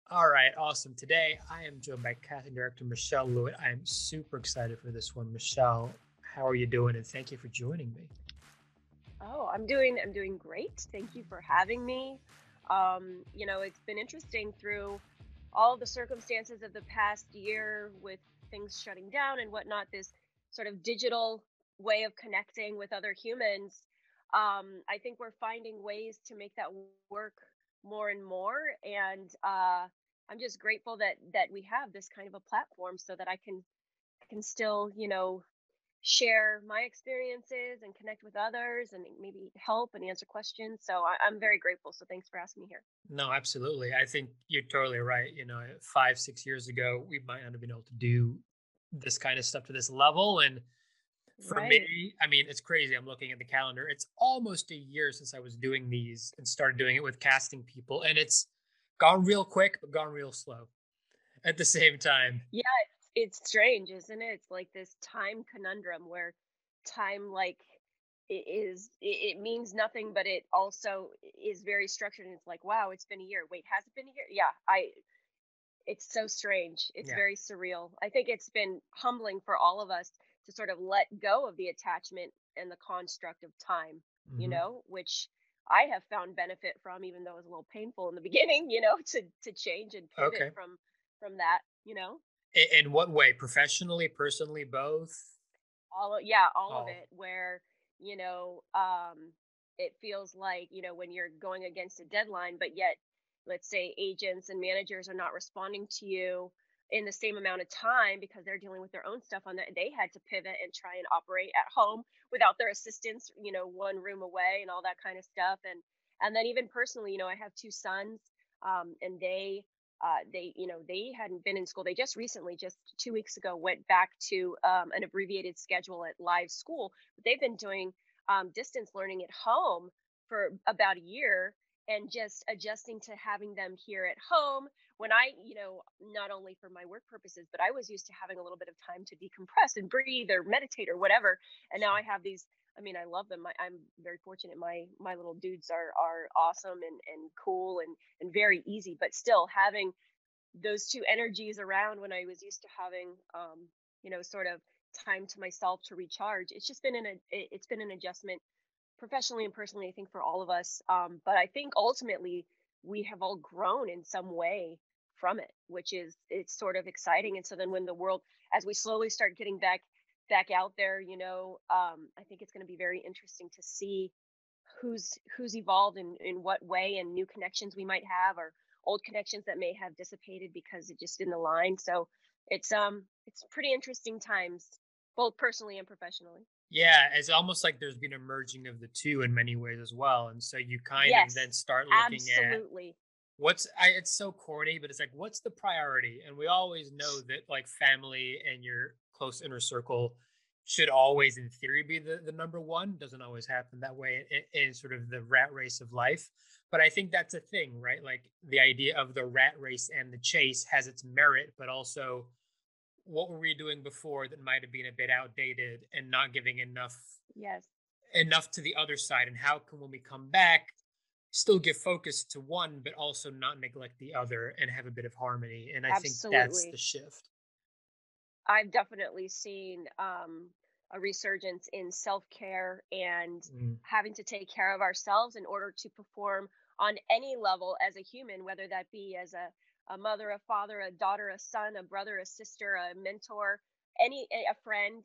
All right, awesome. Today I am joined by casting director Michelle Lewitt. I am super excited for this one. Michelle, how are you doing? And thank you for joining me. Oh, I'm doing great. Thank you for having me. It's been interesting through all the circumstances of the past year with things shutting down and whatnot, this sort of digital way of connecting with other humans. I think we're finding ways to make that work more and more. And I'm just grateful that we have this kind of a platform so that I can still, share my experiences and connect with others and maybe help and answer questions. So I'm very grateful. So thanks for asking me here. No, absolutely. I think you're totally right. 5, 6 years ago, we might not have been able to do this kind of stuff to this level. And for Right. me, I mean, it's crazy. I'm looking at the calendar. It's almost a year since I was doing these and started doing it with casting people. And it's gone real quick, but gone real slow at the same time. Yeah, it's strange, isn't it? It's like this time conundrum where time it means nothing, but it also is very structured. And it's like, wow, it's been a year. Wait, has it been a year? Yeah, I it's so strange. It's Yeah. very surreal. I think it's been humbling for all of us to sort of let go of the attachment and the construct of time, Hmm. which I have found benefit from, even though it was a little painful in the beginning, to change and pivot Okay. from that. In what way? Professionally, personally, both? All of Oh, it where, you know, um it feels like, when you're going against a deadline, but yet let's say agents and managers are not responding to you in the same amount of time because they're dealing with their own stuff on that. They had to pivot and try and operate at home without their assistants, one room away and all that kind of stuff. And then even personally, I have two sons, and they hadn't been in school. They just recently, just 2 weeks ago, went back to an abbreviated schedule at live school, but they've been doing distance learning at home for about a year, and just adjusting to having them here at home when not only for my work purposes, but I was used to having a little bit of time to decompress and breathe or meditate or whatever. And now I have these. I mean, I love them. I'm very fortunate. My little dudes are awesome and cool and very easy, but still having those two energies around when I was used to having, sort of time to myself to recharge. It's just been it's been an adjustment professionally and personally, I think, for all of us. But I think ultimately we have all grown in some way from it, which is it's sort of exciting. And so then when the world, as we slowly start getting back out there, I think it's going to be very interesting to see who's evolved in what way, and new connections we might have, or old connections that may have dissipated because it just didn't align. So it's pretty interesting times, both personally and professionally. yeah. It's almost like there's been a merging of the two in many ways as well. And so you kind of then Yes, start looking at absolutely. it's so corny, but it's like, what's the priority? And we always know that like family and your close inner circle should always, in theory, be the number one. Doesn't always happen that way in sort of the rat race of life. But I think that's a thing, right? Like the idea of the rat race and the chase has its merit, but also what were we doing before that might have been a bit outdated and not giving Yes, enough to the other side, and how can when we come back still give focus to one but also not neglect the other and have a bit of harmony, and I think that's the absolutely. shift. I've definitely seen a resurgence in self care and Mm. having to take care of ourselves in order to perform on any level as a human, whether that be as a mother, a father, a daughter, a son, a brother, a sister, a mentor, a friend.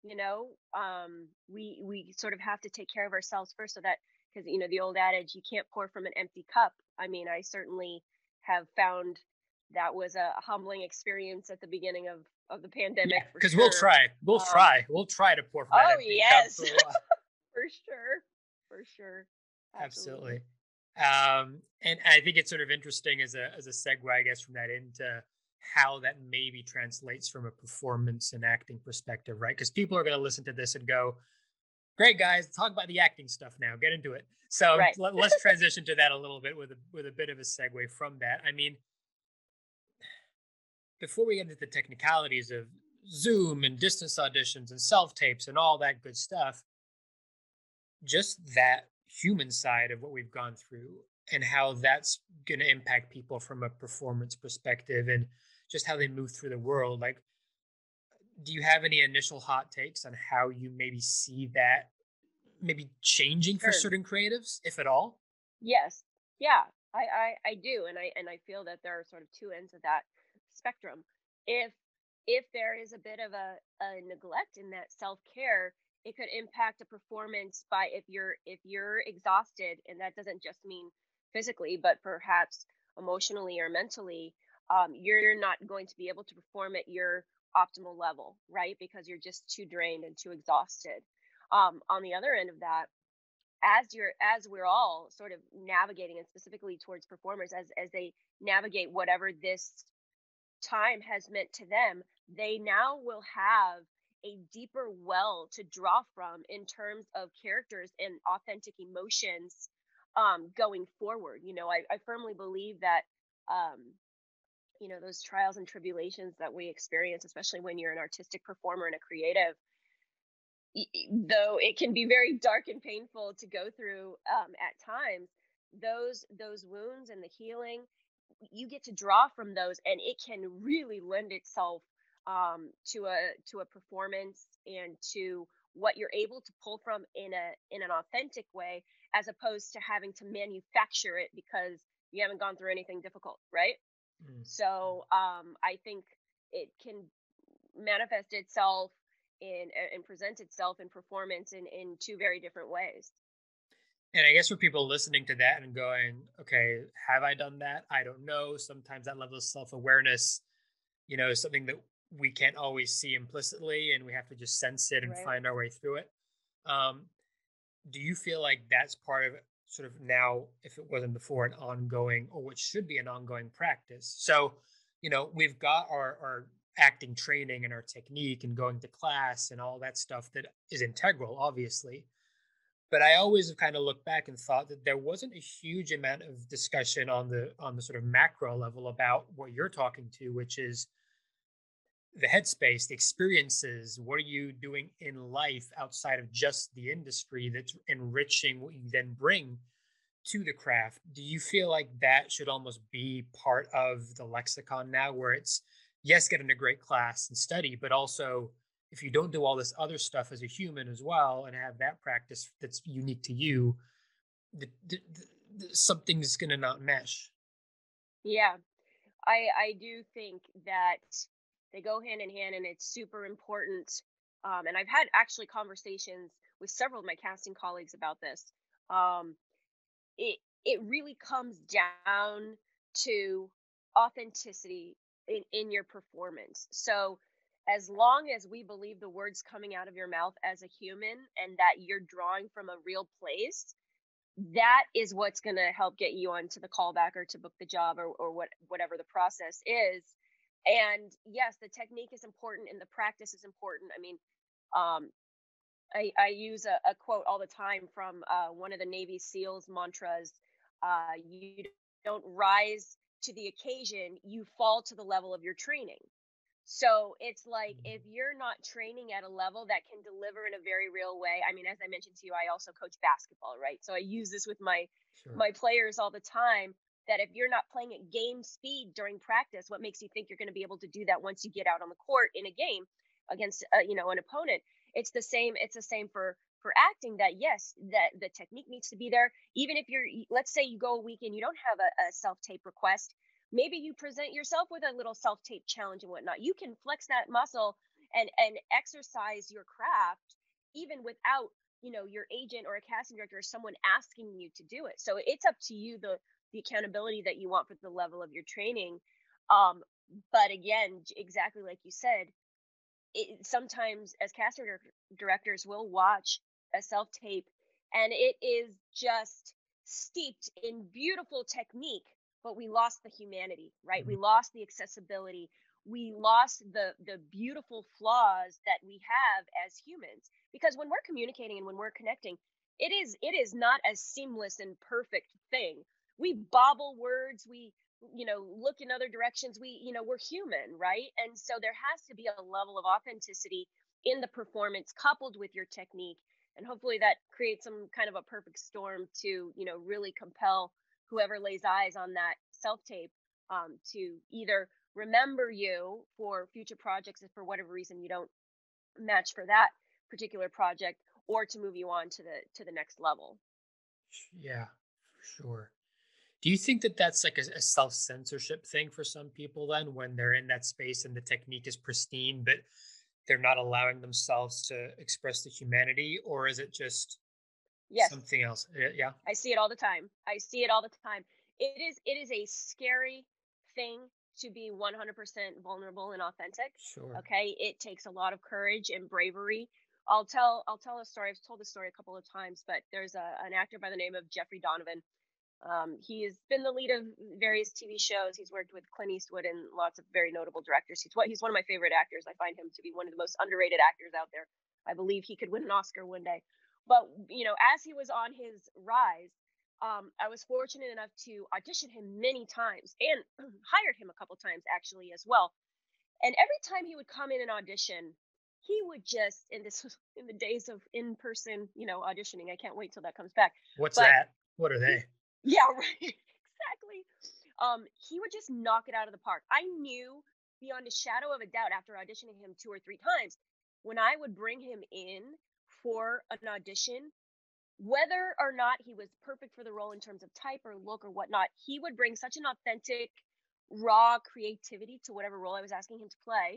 We sort of have to take care of ourselves first, so that, because the old adage, you can't pour from an empty cup. I mean, I certainly have found that was a humbling experience at the beginning of the Yeah, pandemic, for because we'll sure. try we'll Um, try we'll try to pour from that oh empty cup yes, for a while. for sure, for sure, absolutely. Absolutely. And I think it's sort of interesting as a segue, I guess, from that into how that maybe translates from a performance and acting perspective, right? Because people are going to listen to this and go, great guys, talk about the acting stuff now. Get into it. So Right. let's transition to that a little bit with a bit of a segue from that. I mean, before we get into the technicalities of Zoom and distance auditions and self tapes and all that good stuff, just that human side of what we've gone through. and how that's going to impact people from a performance perspective and just how they move through the world. Like, do you have any initial hot takes on how you maybe see that maybe changing for Sure. certain creatives, if at all? Yes. Yeah. I do, and I feel that there are sort of two ends of that spectrum. If if there is a bit of a neglect in that self care, it could impact a performance by if you're exhausted, and that doesn't just mean physically, but perhaps emotionally or mentally. You're not going to be able to perform at your optimal level, right? Because you're just too drained and too exhausted. On the other end of that, as we're all sort of navigating, and specifically towards performers, as they navigate whatever this time has meant to them, they now will have a deeper well to draw from in terms of characters and authentic emotions, going forward. I firmly believe that, um, those trials and tribulations that we experience, especially when you're an artistic performer and a creative, though it can be very dark and painful to go through, at times, those wounds and the healing, you get to draw from those, and it can really lend itself, to a performance and to what you're able to pull from in an authentic way, as opposed to having to manufacture it because you haven't gone through anything difficult, right? Mm. So, I think it can manifest itself and present itself in performance in two very different ways. And I guess for people listening to that and going, okay, have I done that? I don't know. Sometimes that level of self awareness, is something that we can't always see implicitly and we have to just sense it and Right. find our way through it. Um, do you feel like that's part of sort of now, if it wasn't before, an ongoing or what should be an ongoing practice? So, we've got our acting training and our technique and going to class and all that stuff that is integral, obviously. But I always have kind of looked back and thought that there wasn't a huge amount of discussion on the sort of macro level about what you're talking to, which is the headspace, the experiences. What are you doing in life outside of just the industry that's enriching what you then bring to the craft? Do you feel like that should almost be part of the lexicon now, where it's, yes, get in a great class and study, but also if you don't do all this other stuff as a human as well and have that practice that's unique to you, something's going to not mesh. Yeah. I do think that they go hand in hand, and it's super important. And I've had actually conversations with several of my casting colleagues about this. Um, it really comes down to authenticity in your performance. So as long as we believe the words coming out of your mouth as a human, and that you're drawing from a real place, that is what's going to help get you onto the callback or to book the job, or whatever the process is. And yes, the technique is important and the practice is important. I mean, um, I use a quote all the time from, one of the Navy SEALs mantras. You don't rise to the occasion, you fall to the level of your training. So it's like, if you're not training at a level that can deliver in a very real way. I mean, as I mentioned to you, I also coach basketball, right? So I use this with Sure. my players all the time, that if you're not playing at game speed during practice, what makes you think you're going to be able to do that once you get out on the court in a game against, an opponent? It's the same for acting, that yes, that the technique needs to be there. Even if let's say you go a week and you don't have a self tape request, maybe you present yourself with a little self tape challenge and whatnot. You can flex that muscle and exercise your craft even without, your agent or a casting director or someone asking you to do it. So it's up to you, the accountability that you want for the level of your training. Um, but again, exactly like you said, sometimes as directors will watch a self tape, and it is just steeped in beautiful technique, but we lost the humanity, right? Mhm. We lost the accessibility. We lost the beautiful flaws that we have as humans, because when we're communicating and when we're connecting, it is not a seamless and perfect thing. We bobble words, we, look in other directions. We're human, right? And so there has to be a level of authenticity in the performance coupled with your technique, and hopefully that creates some kind of a perfect storm to, really compel whoever lays eyes on that self tape, to either remember you for future projects if for whatever reason you don't match for that particular project, or to move you on to the next level. Yeah, for sure. Do you think that that's like a self censorship thing for some people then when they're in that space and the technique is pristine, but they're not allowing themselves to express the humanity, or is it just Yes, something else? Yeah, I see it all the time. I see it all the time. It is a scary thing to be 100% vulnerable and authentic. sure. Okay? It takes a lot of courage and bravery. I'll tell a story. I've told this story a couple of times, but there's an actor by the name of Jeffrey Donovan. He has been the lead of various TV shows. He's worked with Clint Eastwood and lots of very notable directors. He's one of my favorite actors. I find him to be one of the most underrated actors out there. I believe he could win an Oscar one day. But as he was on his rise, I was fortunate enough to audition him many times and hired him a couple times actually as well. And every time he would come in and audition, he would just, and this was in the days of in person, auditioning. I can't wait till that comes back. What's But that? What are they? yeah, right. Exactly. He would just knock it out of the park. I knew beyond a shadow of a doubt after auditioning him two or three times, when I would bring him in for an audition, whether or not he was perfect for the role in terms of type or look or whatnot, he would bring such an authentic, raw creativity to whatever role I was asking him to play.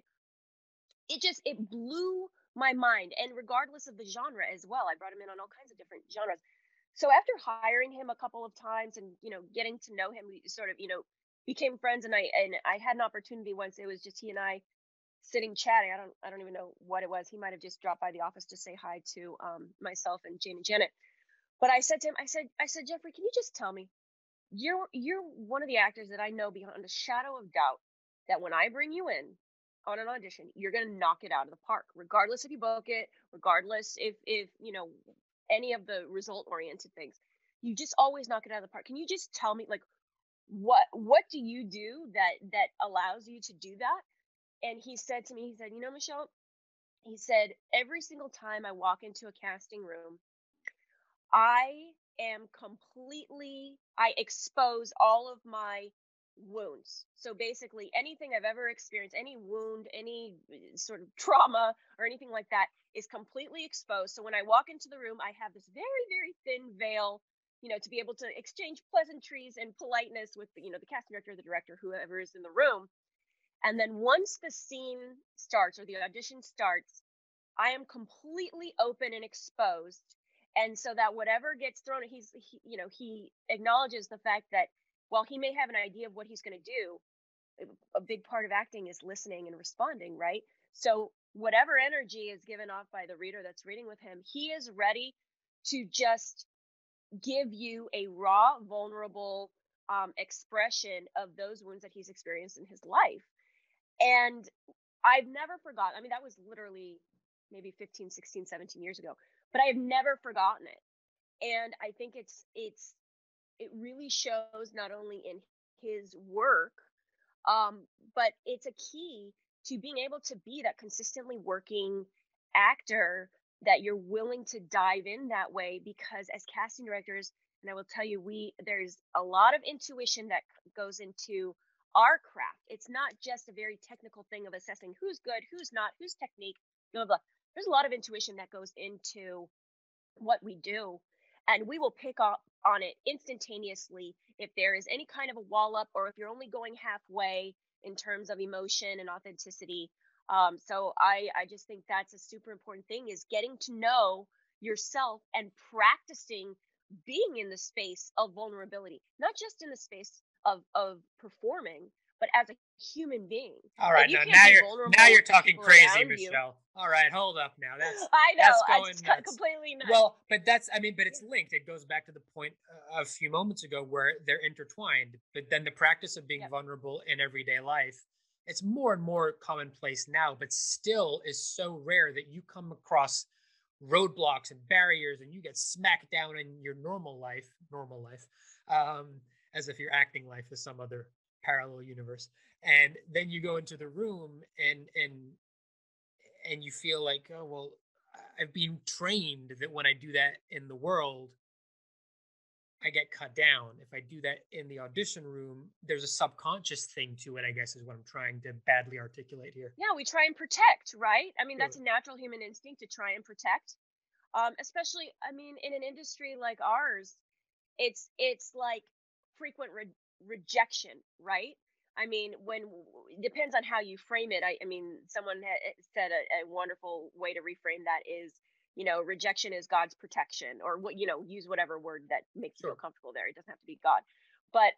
It blew my mind. And regardless of the genre as well, I brought him in on all kinds of different genres. So after hiring him a couple of times and getting to know him, we sort of became friends. And I had an opportunity once. It was just he and I sitting chatting. I don't even know what it was. He might have just dropped by the office to say hi to myself and Jane and Janet. But I said to him, I said, Jeffrey, can you just tell me, you're one of the actors that I know beyond a shadow of doubt that when I bring you in on an audition, you're gonna knock it out of the park, regardless if you book it, regardless if any of the result oriented things. You just always knock it out of the park. Can you just tell me, like, what do you do that allows you to do that? And he said to me, he said, Michelle, he said, every single time I walk into a casting room, I expose all of my wounds. So basically, anything I've ever experienced, any wound, any sort of trauma or anything like that is completely exposed. So when I walk into the room, I have this very, very thin veil, to be able to exchange pleasantries and politeness with the casting director, the director, whoever is in the room. And then once the scene starts or the audition starts, I am completely open and exposed. And so that whatever gets thrown, he acknowledges the fact that while he may have an idea of what he's going to do, a big part of acting is listening and responding, right? So whatever energy is given off by the reader that's reading with him, he is ready to just give you a raw, vulnerable expression of those wounds that he's experienced in his life. And I've never forgotten. I mean, that was literally maybe 15, 16, 17 years ago, but I have never forgotten it. And I think it really shows not only in his work, um, but it's a key to being able to be that consistently working actor, that you're willing to dive in that way. Because as casting directors, and I will tell you, there's a lot of intuition that goes into our craft. It's not just a very technical thing of assessing who's good, who's not, who's technique, blah blah blah. There's a lot of intuition that goes into what we do, and we will pick up on it instantaneously if there is any kind of a wall up, or if you're only going halfway in terms of emotion and authenticity. So I just think that's a super important thing, is getting to know yourself and practicing being in the space of vulnerability, not just in the space of performing, but as a human being. All If right, you now can't now be you're now vulnerable you're with the talking people crazy, around you, Michelle. All right, hold up now. That's I know that's going it's nuts. completely nuts. Well, but that's I mean, but it's linked. It goes back to the point a few moments ago where they're intertwined. But then the practice of being Yep. vulnerable in everyday life, it's more and more commonplace now, but still is so rare that you come across roadblocks and barriers and you get smacked down in your normal life, um, as if your acting life is some other parallel universe. And then you go into the room and you feel like, oh well, I've been trained that when I do that in the world, I get cut down. If I do that in the audition room, there's a subconscious thing to it, I guess, is what I'm trying to badly articulate here. Yeah, we try and protect, right? I mean, that's Sure. a natural human instinct to try and protect. Especially, I mean, in an industry like ours, it's like frequent rejection, right? I mean, it depends on how you frame it. I mean, someone said a wonderful way to reframe that is, rejection is God's protection, or what, use whatever word that makes you feel Sure. comfortable there. It doesn't have to be God, but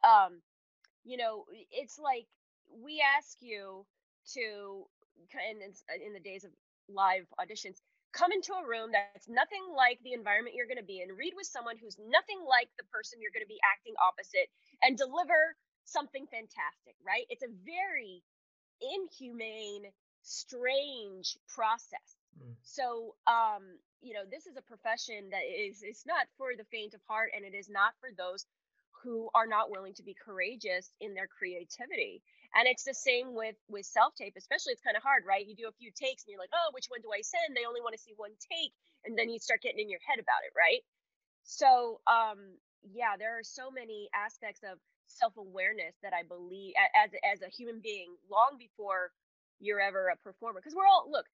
it's like we ask you to, in the days of live auditions, come into a room that's nothing like the environment you're going to be in, read with someone who's nothing like the person you're going to be acting opposite, and deliver something fantastic, right? It's a very inhumane, strange process. Mm. So, this is a profession that is, it's not for the faint of heart, and it is not for those who are not willing to be courageous in their creativity. And it's the same with self tape, especially. It's kind of hard, right? You do a few takes and you're like, oh, which one do I send? They only want to see one take, and then you start getting in your head about it, right? So, yeah, there are so many aspects of self-awareness that I believe, as a human being, long before you're ever a performer, because we're all, look,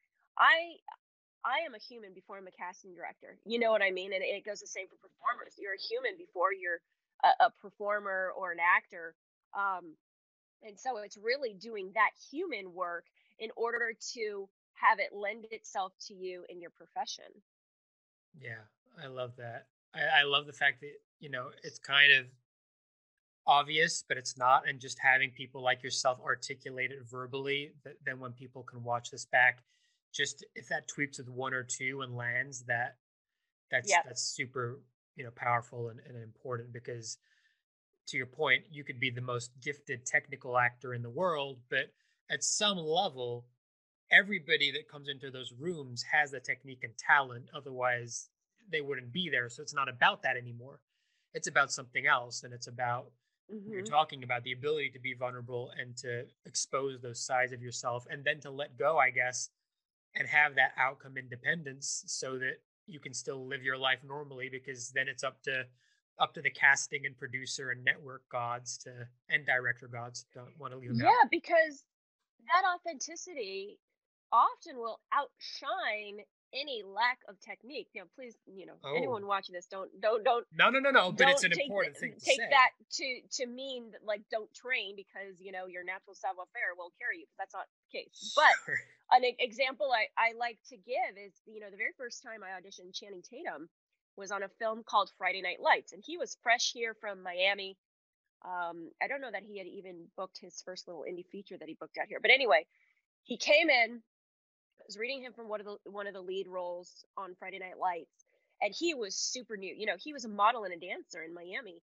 I am a human before I'm a casting director. You know what I mean? And it goes the same for performers. You're a human before you're a performer or an actor. Um, and so it's really doing that human work in order to have it lend itself to you in your profession. Yeah, I love that. I love the fact that, it's kind of obvious, but it's not. And just having people like yourself articulate it verbally, then when people can watch this back, just if that tweaks with one or two and lands, Yep. that's super, powerful and important because to your point, you could be the most gifted technical actor in the world, but at some level, everybody that comes into those rooms has the technique and talent. Otherwise, they wouldn't be there. So it's not about that anymore. It's about something else. And it's about what you're Hmm. talking about, the ability to be vulnerable and to expose those sides of yourself and then to let go, I guess, and have that outcome independence so that you can still live your life normally because then it's up to the casting and producer and network gods to and director gods, don't want to leave them out. Yeah, because that authenticity often will outshine any lack of technique. Please, Oh, anyone watching this, no, but it's don't an important thing to take say. that to mean that, like, don't train, because your natural savoir faire will carry you, because that's not the case. But Sure. an example I like to give is, the very first time I auditioned Channing Tatum was on a film called Friday Night Lights, and he was fresh here from Miami. I don't know that he had even booked his first little indie feature that he booked out here, but anyway, he came in. I was reading him from one of the lead roles on Friday Night Lights, and he was super new. He was a model and a dancer in Miami,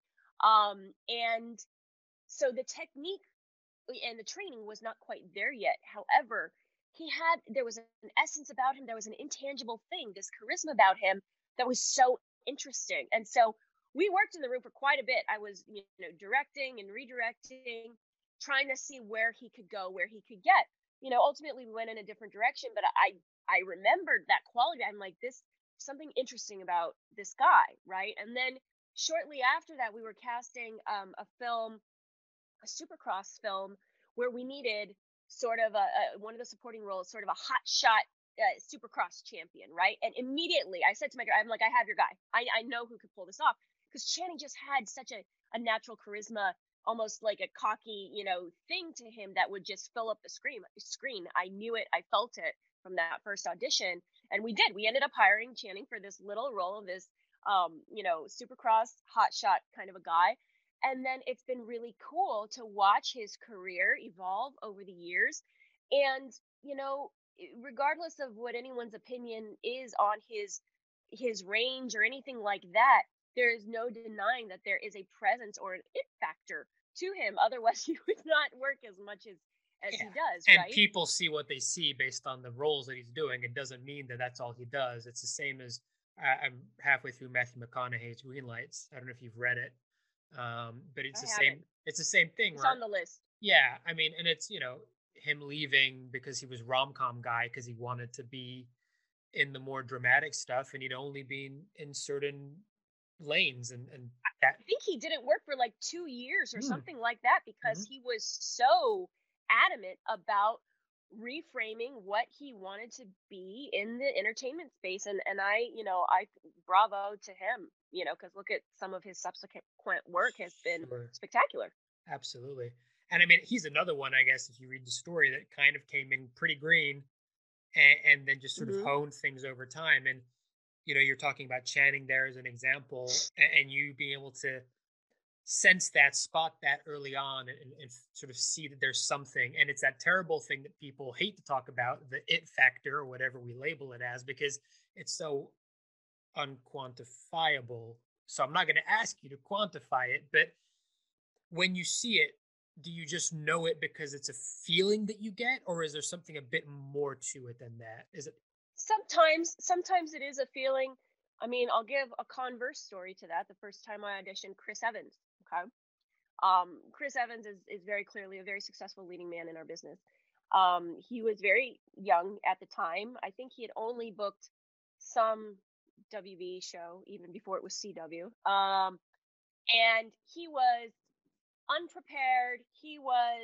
and so the technique and the training was not quite there yet. However, there was an essence about him. There was an intangible thing, this charisma about him that was so interesting. And so we worked in the room for quite a bit. I was, directing and redirecting, trying to see where he could go, where he could get. Ultimately we went in a different direction, but I remembered that quality. I'm like, this something interesting about this guy, right? And then shortly after that, we were casting a film, a Supercross film, where we needed sort of one of the supporting roles, sort of a hot shot Supercross champion, right? And immediately I said to my guy, I'm like, I have your guy. I know who could pull this off, because Channing just had such a natural charisma, almost like a cocky, thing to him that would just fill up the screen. I knew it. I felt it from that first audition, and we did. We ended up hiring Channing for this little role of this, Supercross hotshot kind of a guy. And then it's been really cool to watch his career evolve over the years. And, regardless of what anyone's opinion is on his range or anything like that, there is no denying that there is a presence or an it factor to him. Otherwise, he would not work as much as he Yeah. does, And right? people see what they see based on the roles that he's doing. It doesn't mean that that's all he does. It's the same as I'm halfway through Matthew McConaughey's Green Lights. I don't know if you've read it, but it's I the haven't. same. It's the same thing It's where, on the list. yeah, I mean, and it's him leaving because he was rom com guy because he wanted to be in the more dramatic stuff, and he'd only been in certain lanes, and That I think he didn't work for like 2 years or mm, something like that because mhm, he was so adamant about reframing what he wanted to be in the entertainment space. And I bravo to him, because look at some of his subsequent work has been sure. spectacular. Absolutely. And I mean, he's another one, I guess, if you read the story, that kind of came in pretty green and then just sort of Hmm. honed things over time. And, you're talking about Channing there as an example, and you being able to sense that, spot that early on, and sort of see that there's something. And it's that terrible thing that people hate to talk about, the it factor, or whatever we label it as, because it's so unquantifiable. So I'm not going to ask you to quantify it, but when you see it, do you just know it because it's a feeling that you get, or is there something a bit more to it than that? Is it? Sometimes it is a feeling. I mean, I'll give a converse story to that. The first time I auditioned Chris Evans. Okay. Chris Evans is very clearly a very successful leading man in our business. He was very young at the time. I think he had only booked some WB show even before it was CW. And he was unprepared. He was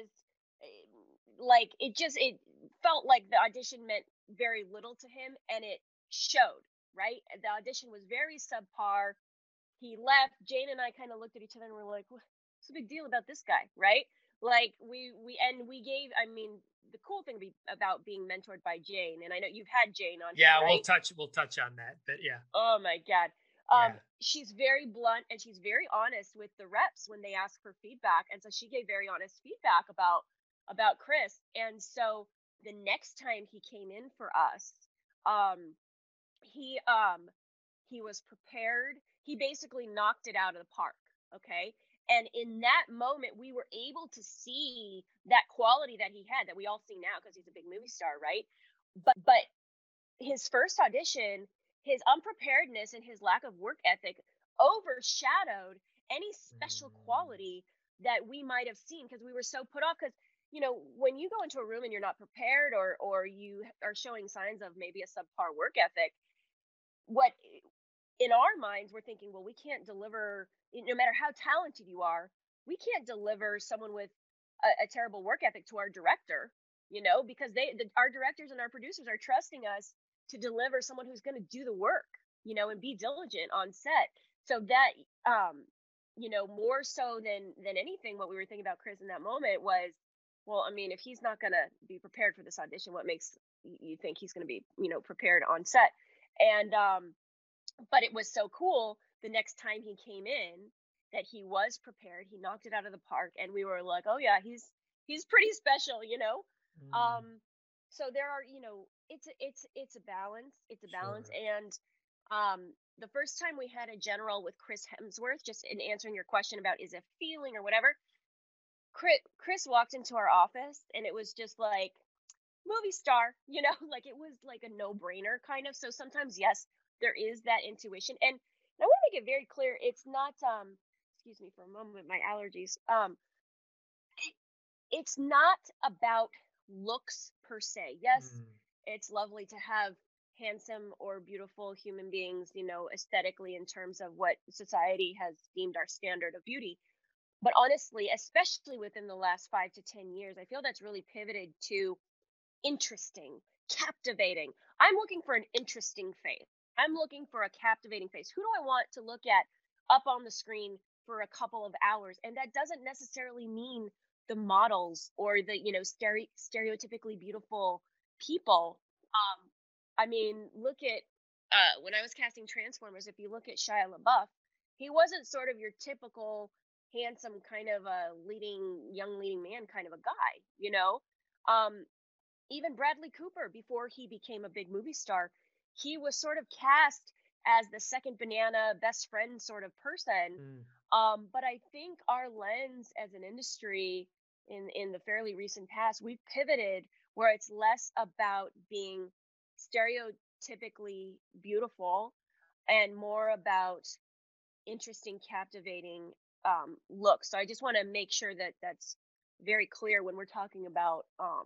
like it felt like the audition meant very little to him, and it showed. Right, the audition was very subpar. He left. Jane and I kind of looked at each other and we're like, "What's the big deal about this guy?" Right? Like we gave. I mean, the cool thing about being mentored by Jane, and I know you've had Jane on here, Yeah, we'll right? touch on that, but yeah, Oh my God. yeah, She's very blunt and she's very honest with the reps when they ask for feedback. And so she gave very honest feedback about Chris. And so the next time he came in for us, um, he um he was prepared. He basically knocked it out of the park. Okay. And in that moment, we were able to see that quality that he had that we all see now because he's a big movie star, right? But his first audition, his unpreparedness and his lack of work ethic overshadowed any special mm, quality that we might have seen because we were so put off. Because when you go into a room and you're not prepared, or you are showing signs of maybe a subpar work ethic, what in our minds we're thinking, well, we can't deliver. No matter how talented you are, we can't deliver someone with a terrible work ethic to our director, because our directors and our producers are trusting us to deliver someone who's going to do the work, and be diligent on set. So that, more so than anything, what we were thinking about Chris in that moment was, well, I mean, if he's not going to be prepared for this audition, what makes you think he's going to be, prepared on set? And but it was so cool the next time he came in that he was prepared. He knocked it out of the park, and we were like, "Oh yeah, he's pretty special." mm, Um, so there are, it's a balance. It's a balance, sure. and the first time we had a general with Chris Hemsworth, just in answering your question about is it feeling or whatever, Chris walked into our office, and it was just like movie star, like it was like a no-brainer kind of. So sometimes, yes, there is that intuition. And I want to make it very clear, it's not excuse me for a moment, my allergies. It, it's not about looks per se. Yes, Mm, it's lovely to have handsome or beautiful human beings, aesthetically in terms of what society has deemed our standard of beauty. But honestly, especially within the last 5 to 10 years, I feel that's really pivoted to interesting, captivating. I'm looking for an interesting face. I'm looking for a captivating face. Who do I want to look at up on the screen for a couple of hours? And that doesn't necessarily mean the models or the, stereotypically beautiful people. I mean, look at when I was casting Transformers, if you look at Shia LaBeouf, he wasn't sort of your typical handsome kind of a young leading man kind of a guy, Um, Even Bradley Cooper, before he became a big movie star, he was sort of cast as the second banana best friend sort of person. mm, But I think our lens as an industry in the fairly recent past, we've pivoted where it's less about being stereotypically beautiful and more about interesting, captivating looks. So I just want to make sure that that's very clear when we're talking about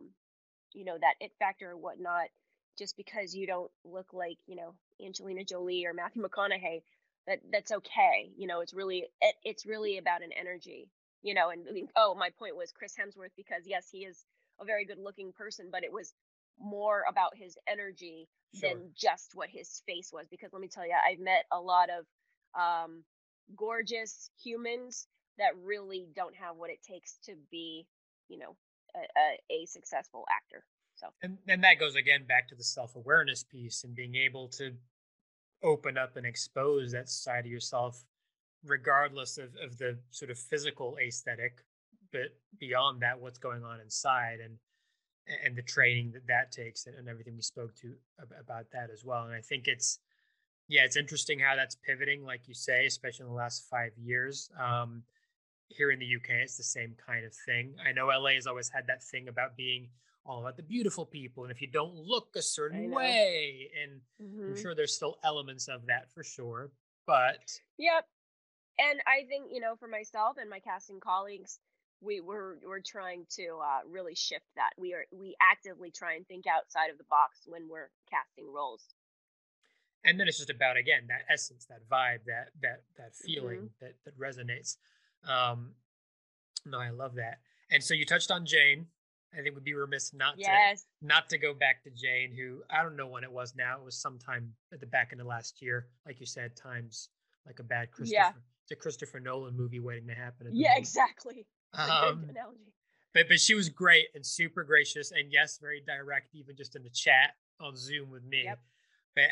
that it factor or whatnot, just because you don't look like, Angelina Jolie or Matthew McConaughey. that's okay. It's really about an energy. And oh, my point was Chris Hemsworth, because yes, he is a very good looking person, but it was more about his energy Sure. than just what his face was. Because let me tell you, I've met a lot of um, gorgeous humans that really don't have what it takes to be, you know, a successful actor. So, And that goes again back to the self-awareness piece and being able to open up and expose that side of yourself regardless of the sort of physical aesthetic, but beyond that, what's going on inside, and the training that takes, and everything we spoke to about that as well. And I think it's interesting how that's pivoting, like you say, especially in the last 5 years. Here in the UK, it's the same kind of thing. I know LA has always had that thing about being all about the beautiful people, and if you don't look a I certain know. way, and I'm Hmm. sure there's still elements of that for sure, but Yep. And I think, for myself and my casting colleagues, we're trying to really shift that. We actively try and think outside of the box when we're casting roles. and then it's just about, again, that essence, that vibe, that feeling Hmm. that resonates. um no, I love that. And so you touched on Jane. I think we'd be remiss Yes. not to go back to Jane, who, I don't know when it was now. It was sometime at the back end of last year, like you said. Times like a bad Yeah. Christopher it's a Christopher Nolan movie waiting to happen at the Yeah. moment. Exactly. It's a good um analogy. but she was great and super gracious, and yes, very direct, even just in the chat on Zoom with me. Yep. But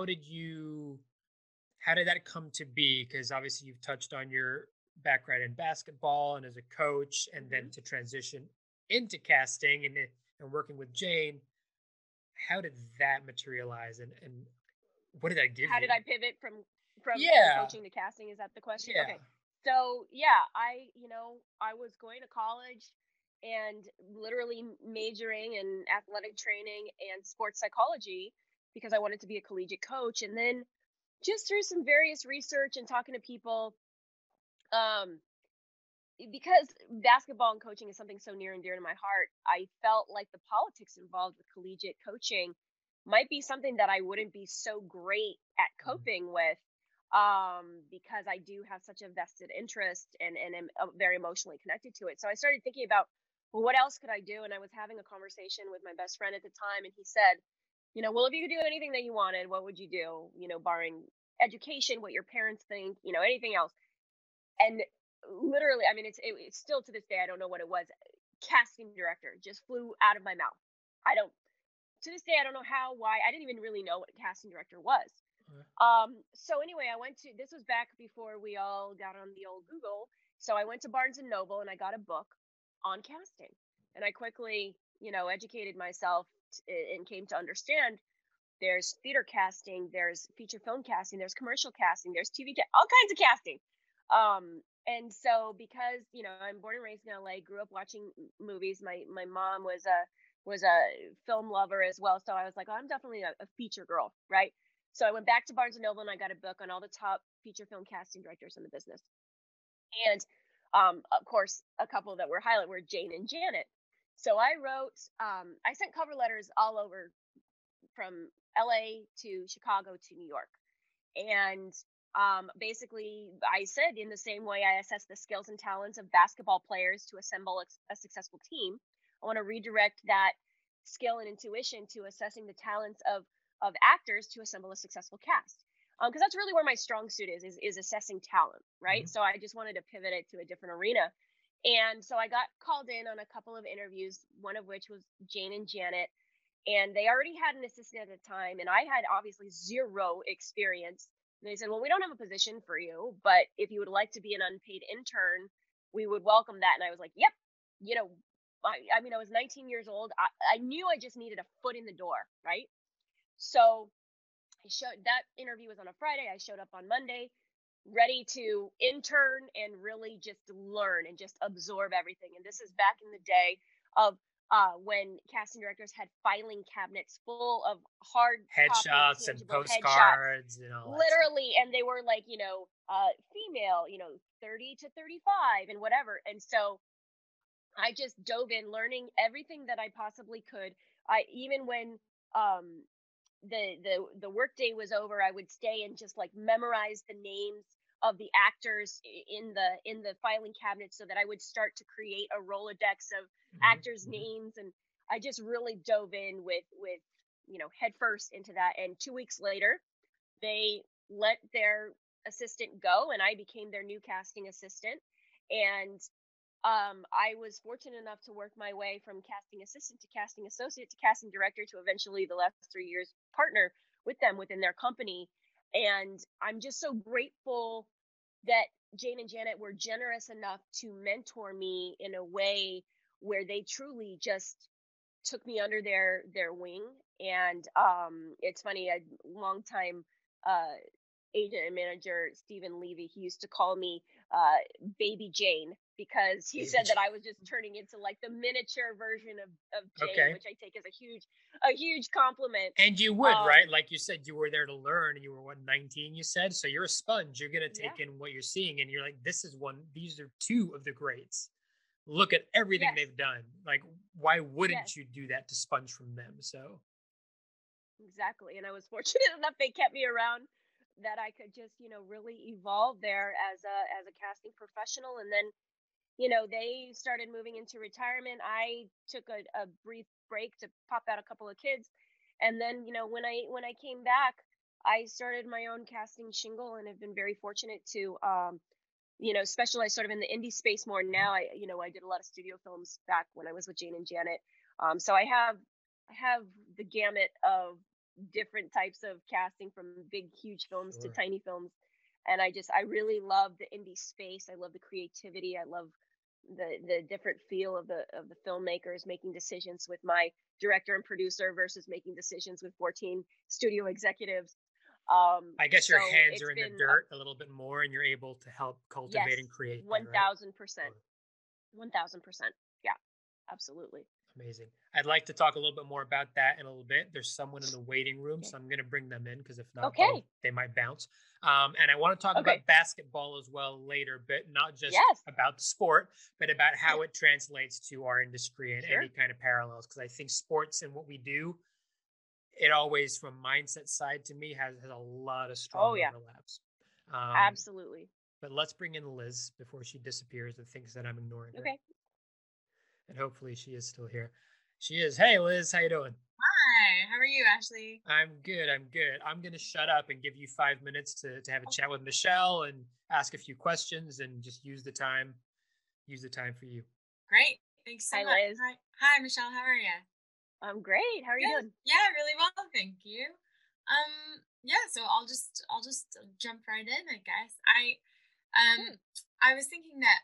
how did that come to be? Because obviously you've touched on your background in basketball and as a coach, and then Hmm. to transition into casting and working with Jane. How did that materialize, and what did that give How did you? I pivot from Yeah, coaching to casting? Is that the question? yeah. Okay. So yeah, I was going to college and literally majoring in athletic training and sports psychology because I wanted to be a collegiate coach. And then just through some various research and talking to people, um, because basketball and coaching is something so near and dear to my heart, I felt like the politics involved with collegiate coaching might be something that I wouldn't be so great at Mhm. coping with, because I do have such a vested interest and am very emotionally connected to it. So I started thinking about, well, what else could I do? And I was having a conversation with my best friend at the time, and he said, well, if you could do anything that you wanted, what would you do? Barring education, what your parents think, anything else. And literally, I mean, it's still to this day, I don't know what it was. Casting director just flew out of my mouth. I don't To this day, I don't know how, why. I didn't even really know what a casting director was. Uh, So anyway, I went to this was back before we all got on the old Google. So I went to Barnes and Noble and I got a book on casting. And I quickly, educated myself and came to understand there's theater casting, there's feature film casting, there's commercial casting, there's all kinds of casting. And so because I'm born and raised in LA, grew up watching movies. My mom was a film lover as well, so I was like, oh, I'm definitely a feature girl, right? So I went back to Barnes and Noble and I got a book on all the top feature film casting directors in the business. And of course, a couple that were highlight were Jane and Janet. So I sent cover letters all over from LA to Chicago to New York. And basically, I said in the same way I assess the skills and talents of basketball players to assemble a successful team, I want to redirect that skill and intuition to assessing the talents of actors to assemble a successful cast. Because that's really where my strong suit is assessing talent, right? mhm. So I just wanted to pivot it to a different arena. And so I got called in on a couple of interviews, one of which was Jane and Janet, and they already had an assistant at the time, and I had obviously zero experience. And they said, well, we don't have a position for you, but if you would like to be an unpaid intern, we would welcome that. And I was like, yep. you know I mean, I was 19 years old. I knew I just needed a foot in the door, right? So I showed that interview was on a Friday. I showed up on Monday ready to intern and really just learn and just absorb everything. And this is back in the day of when casting directors had filing cabinets full of hard copy, Headshots and intangible headshots, postcards and all that stuff. literally. And they were like, female, 30 to 35 and whatever. And so I just dove in learning everything that I possibly could. I even when um the work day was over, I would stay and just like memorize the names of the actors in the filing cabinet so that I would start to create a Rolodex of Hmm. actors' Hmm. names. And I just really dove in with head first into that. And 2 weeks later, they let their assistant go, and I became their new casting assistant. And I was fortunate enough to work my way from casting assistant to casting associate to casting director to eventually the last 3 years partner with them within their company. And I'm just so grateful that Jane and Janet were generous enough to mentor me in a way where they truly just took me under their wing. And it's funny, a long time uh agent and manager Stephen Levy, he used to call me baby Jane, because he Baby said that J- I was just turning into like the miniature version of Jane, Okay. which I take as a huge compliment. And you would, um right? Like you said, you were there to learn. You were what, 19, you said? So you're a sponge. You're gonna yeah, take in what you're seeing, and you're like, this is one, these are two of the greats. Look at everything yes, they've done. Like, why yes, wouldn't you do that to sponge from them? So exactly. And I was fortunate enough they kept me around, that I could just really evolve there as a casting professional. And then they started moving into retirement. I took a brief break to pop out a couple of kids. And then, when I came back, I started my own casting shingle, and have been very fortunate to specialize sort of in the indie space more now. I did a lot of studio films back when I was with Jane and Janet. So I have the gamut of different types of casting, from big huge films to sure. tiny films. And I really love the indie space. I love the creativity. I love the different feel of the filmmakers making decisions with my director and producer versus making decisions with 14 studio executives. I guess your So hands it's are in the been dirt a little bit more and you're able to help cultivate yes, and create that, right? 1000%. 1000%. Yeah, absolutely. Amazing. I'd like to talk a little bit more about that in a little bit. There's someone in the waiting room, Okay. so I'm going to bring them in because if not, Okay. they might bounce. And I want to talk Okay. about basketball as well later, but not just Yes. about the sport, but about how it translates to our industry and any Sure. kind of parallels. Because I think sports and what we do, it always, from mindset side to me, has a lot of Oh strong yeah. overlaps. Um, Absolutely. but let's bring in Liz before she disappears and thinks that I'm ignoring her. Okay. And hopefully she is still here. She is. Hey, Liz, how you doing? Hi, how are you, Ashley? I'm good. I'm good. I'm going to shut up and give you 5 minutes to have a Oh, chat with Michelle and ask a few questions and just use the time for you. great. Thanks so Hi, much. Liz. Hi, Michelle. How are you? I'm great. How are you Good. doing? Yeah, really well, thank you. Yeah. So I'll just jump right in, I guess. Um, Sure. I was thinking that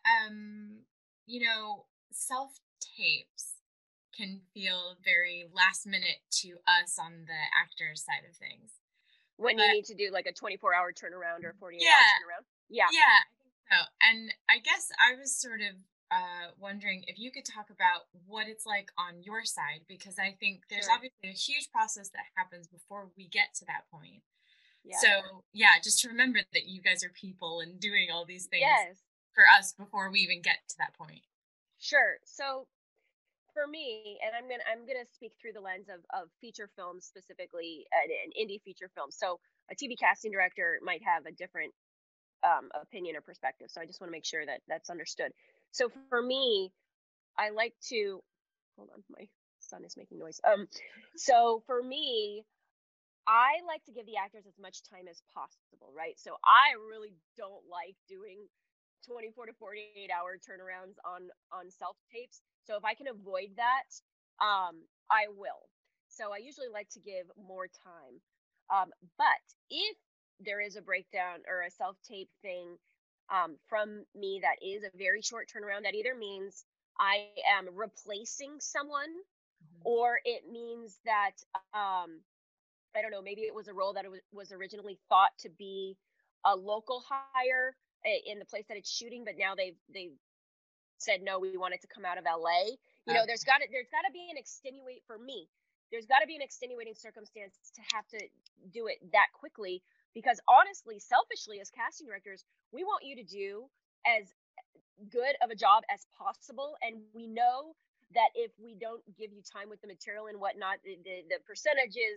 self tapes can feel very last minute to us on the actor's side of things, When you but need to do like a 24-hour turnaround or a 48-hour yeah, turnaround. Yeah. yeah, I think so. And I guess I was sort of wondering if you could talk about what it's like on your side, because I think there's Sure. obviously a huge process that happens before we get to that point. Yes. So, yeah, just to remember that you guys are people and doing all these things Yes. for us before we even get to that point. Sure. So for me, and I'm gonna speak through the lens of feature films, specifically an indie feature film. So a TV casting director might have a different opinion or perspective. So I just want to make sure that that's understood. So for me, I like to hold on. My son is making noise. So for me, I like to give the actors as much time as possible, right? So I really don't like doing 24 to 48-hour turnarounds on self tapes. So if I can avoid that, I will. So I usually like to give more time. But if there is a breakdown or a self tape thing from me that is a very short turnaround, that either means I am replacing someone, Mhm. or it means that I don't know, maybe it was a role that was originally thought to be a local hire in the place that it's shooting, but now they've said no, we want it to come out of LA. Okay. There's got to be an extenuate for me. There's got to be an extenuating circumstance to have to do it that quickly, because honestly, selfishly, as casting directors, we want you to do as good of a job as possible, and we know that if we don't give you time with the material and whatnot, the percentages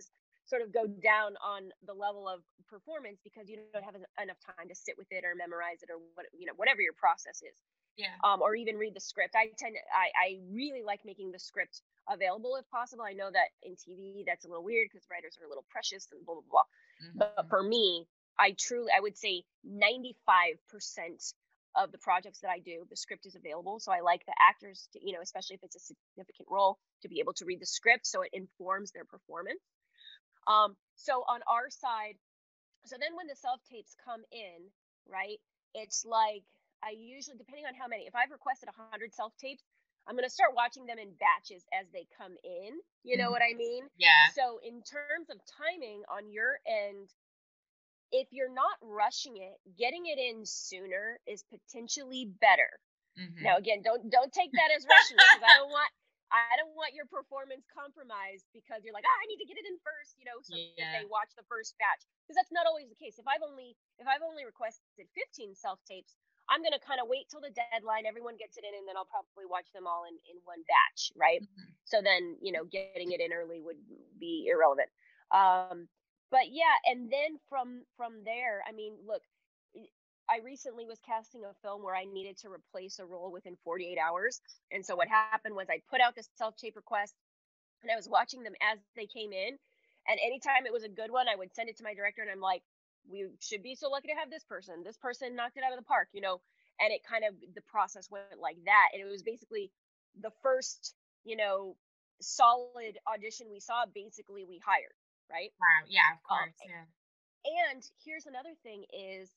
sort of go down on the level of performance because you don't have enough time to sit with it or memorize it or whatever your process is. Yeah. Or even read the script. I really like making the script available if possible. I know that in TV that's a little weird because writers are a little precious and blah blah blah. But for me, I would say 95% of the projects that I do, the script is available. So I like the actors to, especially if it's a significant role, to be able to read the script so it informs their performance. So on our side, so then when the self tapes come in, right, it's like I usually, depending on how many, if I've requested 100 self tapes, I'm going to start watching them in batches as they come in. You know what I mean? Yeah. So in terms of timing on your end, if you're not rushing it, getting it in sooner is potentially better. Now again, don't take that as rushing it, because I don't want your performance compromised because you're like, I need to get it in first, so if they watch the first batch, because that's not always the case. If I've only requested 15 self tapes, I'm going to kind of wait till the deadline, everyone gets it in, and then I'll probably watch them all in one batch, right? So then, getting it in early would be irrelevant. But yeah, and then from there, I mean, look, I recently was casting a film where I needed to replace a role within 48 hours. And so what happened was I put out the self-tape request and I was watching them as they came in. And anytime it was a good one, I would send it to my director and I'm like, we should be so lucky to have this person. This person knocked it out of the park, and it kind of, the process went like that. And it was basically the first, solid audition we saw, basically we hired, right? Wow. Yeah, of course. Yeah. And here's another thing is,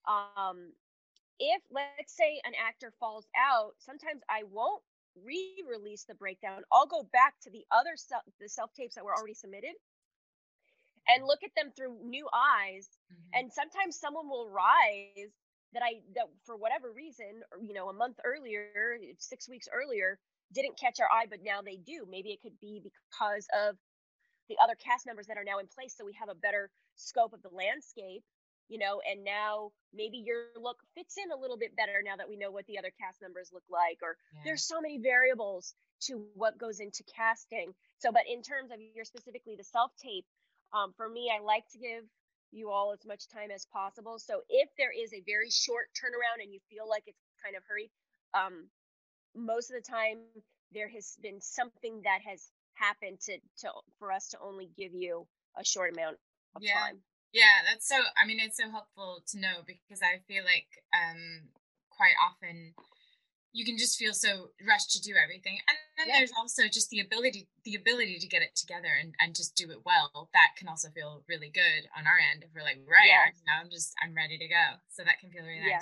if let's say an actor falls out, sometimes I won't re-release the breakdown. I'll go back to the self tapes that were already submitted and look at them through new eyes. And sometimes someone will rise that for whatever reason, or, a month earlier, 6 weeks earlier, didn't catch our eye, but now they do. Maybe it could be because of the other cast members that are now in place, so we have a better scope of the landscape, and now maybe your look fits in a little bit better now that we know what the other cast members look like, or there's so many variables to what goes into casting. So, but in terms of specifically the self-tape, for me, I like to give you all as much time as possible. So if there is a very short turnaround and you feel like it's kind of hurried, most of the time there has been something that has happened for us to only give you a short amount of time. Yeah, it's so helpful to know, because I feel like quite often you can just feel so rushed to do everything, and then there's also just the ability to get it together and just do it well. That can also feel really good on our end if we're like, I'm ready to go. So that can feel really nice.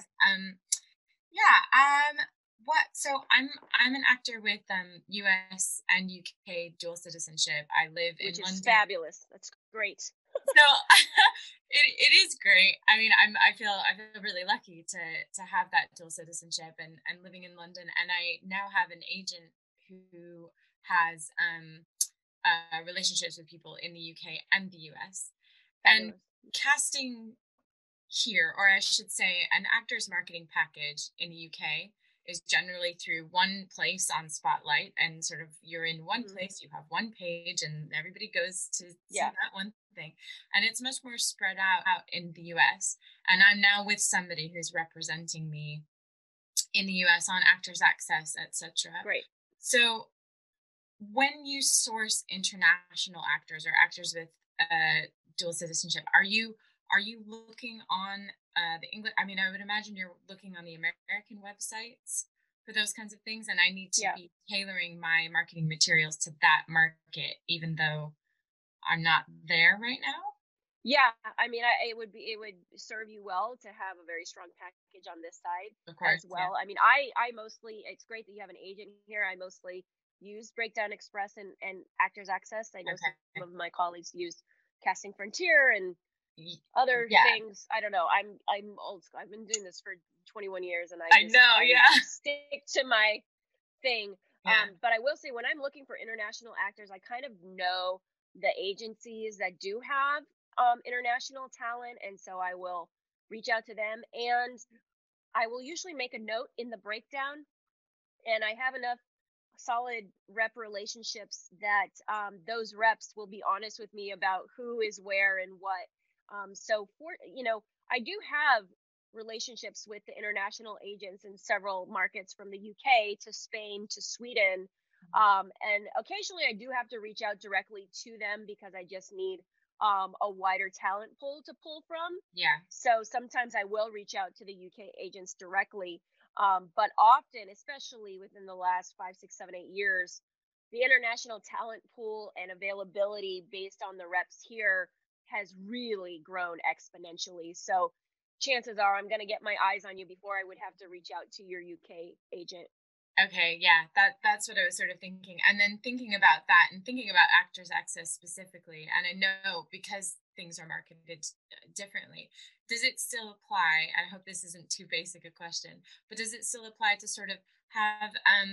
So I'm an actor with US and UK dual citizenship. I live in London. Which is fabulous. That's great. So it is great. I mean, I feel really lucky to have that dual citizenship and living in London. And I now have an agent who has relationships with people in the UK and the US. Fabulous. And casting here, or I should say, an actor's marketing package in the UK is generally through one place on Spotlight, and sort of you're in one place, you have one page, and everybody goes to see that one thing. And it's much more spread out in the US. And I'm now with somebody who's representing me in the US on Actors Access, etc. Great. So when you source international actors or actors with dual citizenship, are you looking on the English? I mean, I would imagine you're looking on the American websites for those kinds of things, and I need to be tailoring my marketing materials to that market, even though I'm not there right now. Yeah, I mean, it would serve you well to have a very strong package on this side as well. I mean, I mostly, it's great that you have an agent here. I mostly use Breakdown Express and Actors Access. I know some of my colleagues use Casting Frontier and other things. I don't know. I'm old school. I've been doing this for 21 years, and I stick to my thing. But I will say, when I'm looking for international actors, I kind of know the agencies that do have international talent, and so I will reach out to them, and I will usually make a note in the breakdown, and I have enough solid rep relationships that those reps will be honest with me about who is where and what. So for I do have relationships with the international agents in several markets from the UK to Spain to Sweden. And occasionally I do have to reach out directly to them because I just need a wider talent pool to pull from. Yeah. So sometimes I will reach out to the UK agents directly. But often, especially within the last 5, 6, 7, 8 years, the international talent pool and availability based on the reps here has really grown exponentially. So chances are I'm going to get my eyes on you before I would have to reach out to your UK agent. Okay, yeah, that's what I was sort of thinking. And then thinking about that and thinking about Actors Access specifically, and I know because things are marketed differently, does it still apply? I hope this isn't too basic a question, but does it still apply to sort of have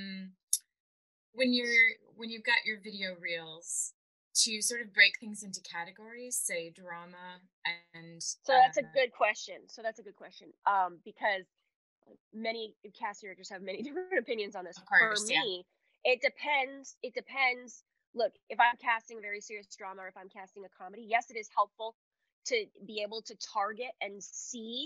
when you've got your video reels to sort of break things into categories, say drama and So that's a good question. Because many cast directors have many different opinions on this. Of course, For me, it depends. Look, if I'm casting a very serious drama or if I'm casting a comedy, yes, it is helpful to be able to target and see,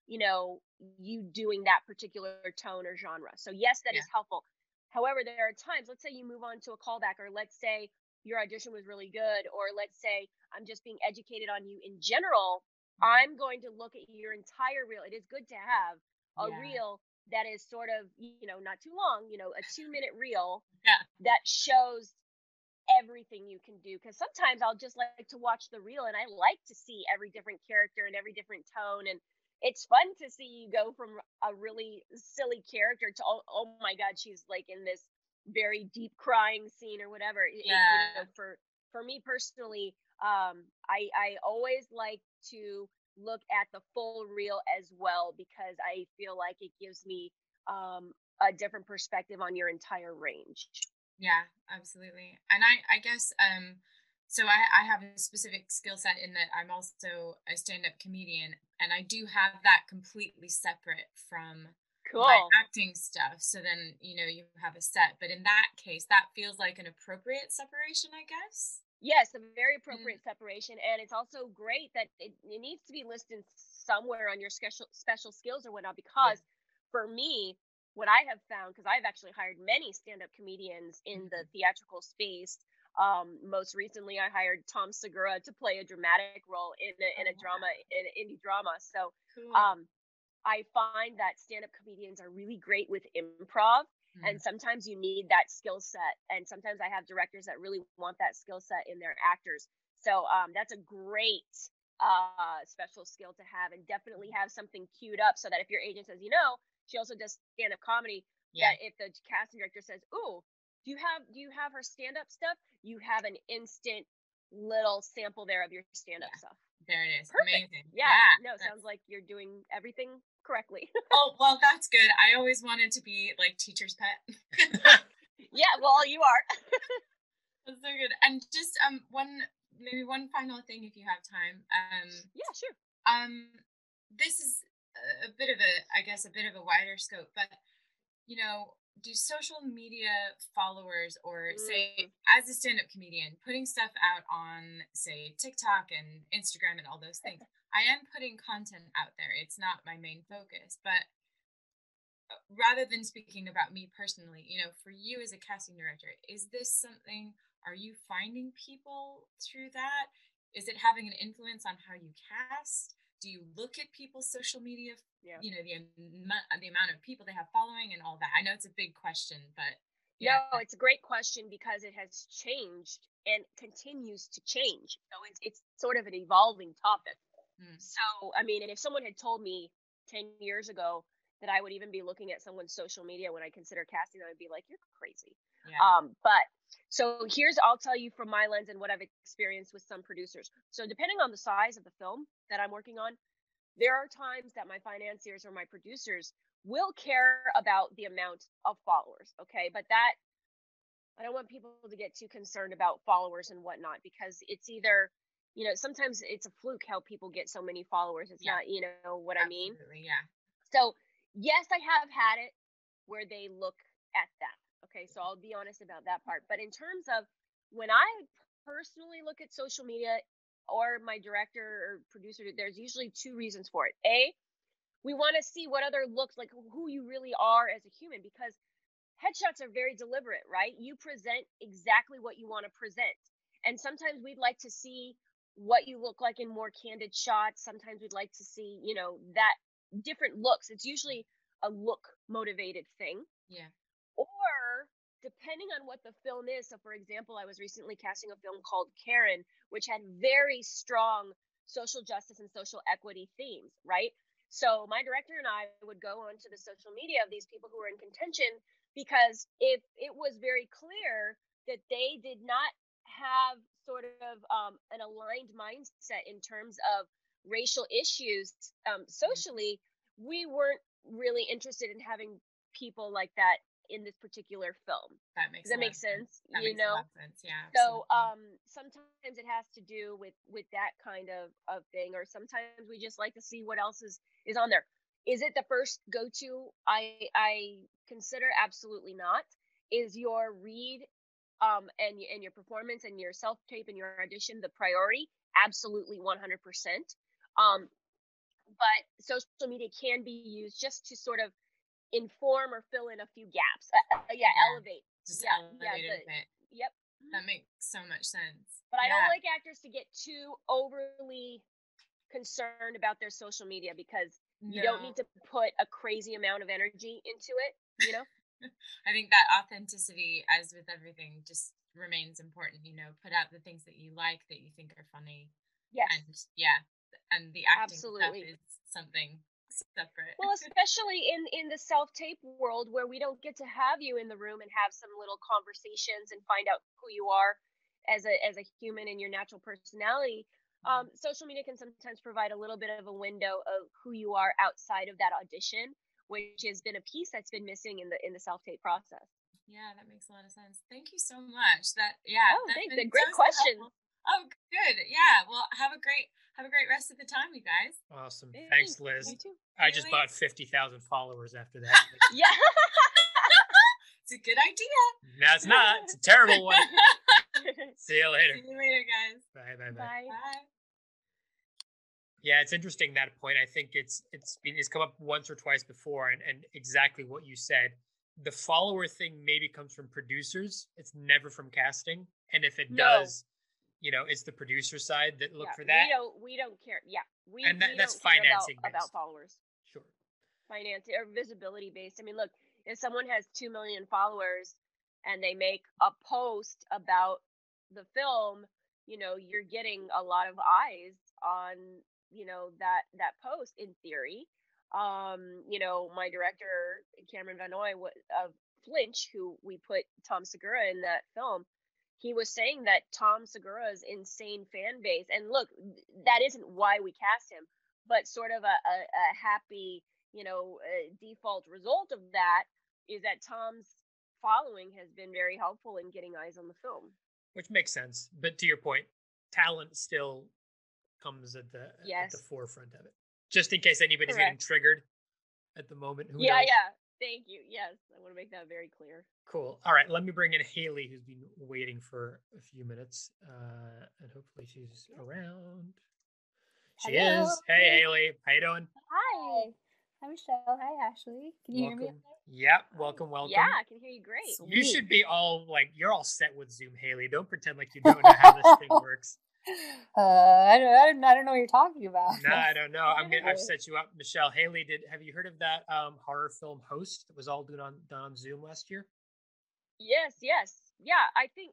you doing that particular tone or genre. So yes, that is helpful. However, there are times, let's say you move on to a callback, or let's say your audition was really good, or let's say I'm just being educated on you in general. I'm going to look at your entire reel. It is good to have a reel that is sort of, not too long, a 2-minute reel that shows everything you can do. Because sometimes I'll just like to watch the reel and I like to see every different character and every different tone. And it's fun to see you go from a really silly character to, oh my God, she's like in this very deep crying scene or whatever. For me personally, I always like to look at the full reel as well, because I feel like it gives me a different perspective on your entire range. Yeah, absolutely. And I guess so I have a specific skill set in that I'm also a stand-up comedian, and I do have that completely separate from my acting stuff. So then, you have a set, but in that case, that feels like an appropriate separation, I guess. Yes, a very appropriate separation, and it's also great that it needs to be listed somewhere on your special skills or whatnot, because for me, what I have found, because I've actually hired many stand-up comedians in the theatrical space. Most recently, I hired Tom Segura to play a dramatic role in a drama, in an indie drama. So I find that stand-up comedians are really great with improv. And sometimes you need that skill set. And sometimes I have directors that really want that skill set in their actors. So that's a great special skill to have, and definitely have something queued up so that if your agent says, she also does stand-up comedy, that if the casting director says, "Ooh, do you have her stand-up stuff?" You have an instant little sample there of your stand-up stuff. There it is. Perfect. Amazing. Yeah. No, sounds like you're doing everything correctly. Oh, well, that's good. I always wanted to be like teacher's pet. Yeah, well, you are. That's so good. And just one final thing, if you have time. Yeah, sure. This is a bit of a wider scope, but do social media followers, or say as a stand-up comedian, putting stuff out on, say, TikTok and Instagram and all those things, I am putting content out there. It's not my main focus, but rather than speaking about me personally, for you as a casting director, is this something, are you finding people through that? Is it having an influence on how you cast? Do you look at people's social media, the amount of people they have following and all that? I know it's a big question, but no, it's a great question, because it has changed and continues to change. So it's sort of an evolving topic. So, I mean, and if someone had told me 10 years ago that I would even be looking at someone's social media when I consider casting, I would be like, you're crazy. But so I'll tell you from my lens and what I've experienced with some producers. So depending on the size of the film that I'm working on, there are times that my financiers or my producers will care about the amount of followers. Okay. But that, I don't want people to get too concerned about followers and whatnot, because it's either, sometimes it's a fluke how people get so many followers. It's not, what I mean? Absolutely, yeah. So yes, I have had it where they look at that. Okay, so I'll be honest about that part. But in terms of when I personally look at social media or my director or producer, there's usually two reasons for it. A, we want to see what other looks like who you really are as a human, because headshots are very deliberate, right? You present exactly what you want to present. And sometimes we'd like to see what you look like in more candid shots. Sometimes we'd like to see, that different looks. It's usually a look motivated thing. Yeah. Or depending on what the film is. So, for example, I was recently casting a film called Karen, which had very strong social justice and social equity themes, right? So my director and I would go onto the social media of these people who were in contention, because if it was very clear that they did not have sort of an aligned mindset in terms of racial issues socially, we weren't really interested in having people like that in this particular film. That makes Does that make sense? That makes a lot of sense. Yeah. So absolutely. sometimes it has to do with that kind of thing, or sometimes we just like to see what else is on there. Is it the first go-to? I consider absolutely not. Is your read and your performance and your self-tape and your audition the priority? Absolutely, 100%. But social media can be used just to sort of inform or fill in a few gaps. Elevate. Just elevate it a bit. Yep. That makes so much sense. But I don't like actors to get too overly concerned about their social media, because you don't need to put a crazy amount of energy into it, I think that authenticity, as with everything, just remains important. Put out the things that you like, that you think are funny. Yes. And the acting Absolutely. stuff is something separate. Well, especially in the self-tape world, where we don't get to have you in the room and have some little conversations and find out who you are as a human and your natural personality. Social media can sometimes provide a little bit of a window of who you are outside of that audition, which has been a piece that's been missing in the self-tape process. Yeah, that makes a lot of sense. Thank you so much. Thanks. Great question. Oh, good. Yeah. Well, have a great rest of the time, you guys. Awesome. Thanks, Liz. You too. I just bought 50,000 followers after that. Yeah. It's a good idea. No, it's not. It's a terrible one. See you later. See you later, guys. Bye. Bye. Yeah, it's interesting, that point. I think it's come up once or twice before, and exactly what you said. The follower thing maybe comes from producers. It's never from casting. And if it does, it's the producer side that look for that. We don't care. Yeah. That's financing about followers. Sure. Finance or visibility based. I mean, look, if someone has 2 million followers and they make a post about the film, you're getting a lot of eyes on, that post in theory. My director, Cameron Vanoy of Flinch, who we put Tom Segura in that film, he was saying that Tom Segura's insane fan base, and look, that isn't why we cast him, but sort of a happy, default result of that is that Tom's following has been very helpful in getting eyes on the film. Which makes sense. But to your point, talent still comes at the forefront of it. Just in case anybody's getting triggered at the moment. Who knows? Yeah. Thank you. Yes, I want to make that very clear. Cool. All right, let me bring in Haley, who's been waiting for a few minutes, and hopefully she's around. She is. Hey, Haley. How you doing? Hi. Hi, Michelle. Hi, Ashley. Can you hear me? Yep. Welcome. Yeah, I can hear you great. You should be you're all set with Zoom, Haley. Don't pretend like you don't know how this thing works. I don't know what you're talking about. No, I don't know. I've set you up, Michelle. Haley, have you heard of that horror film Host that was all done on Zoom last year? Yes. Yeah, I think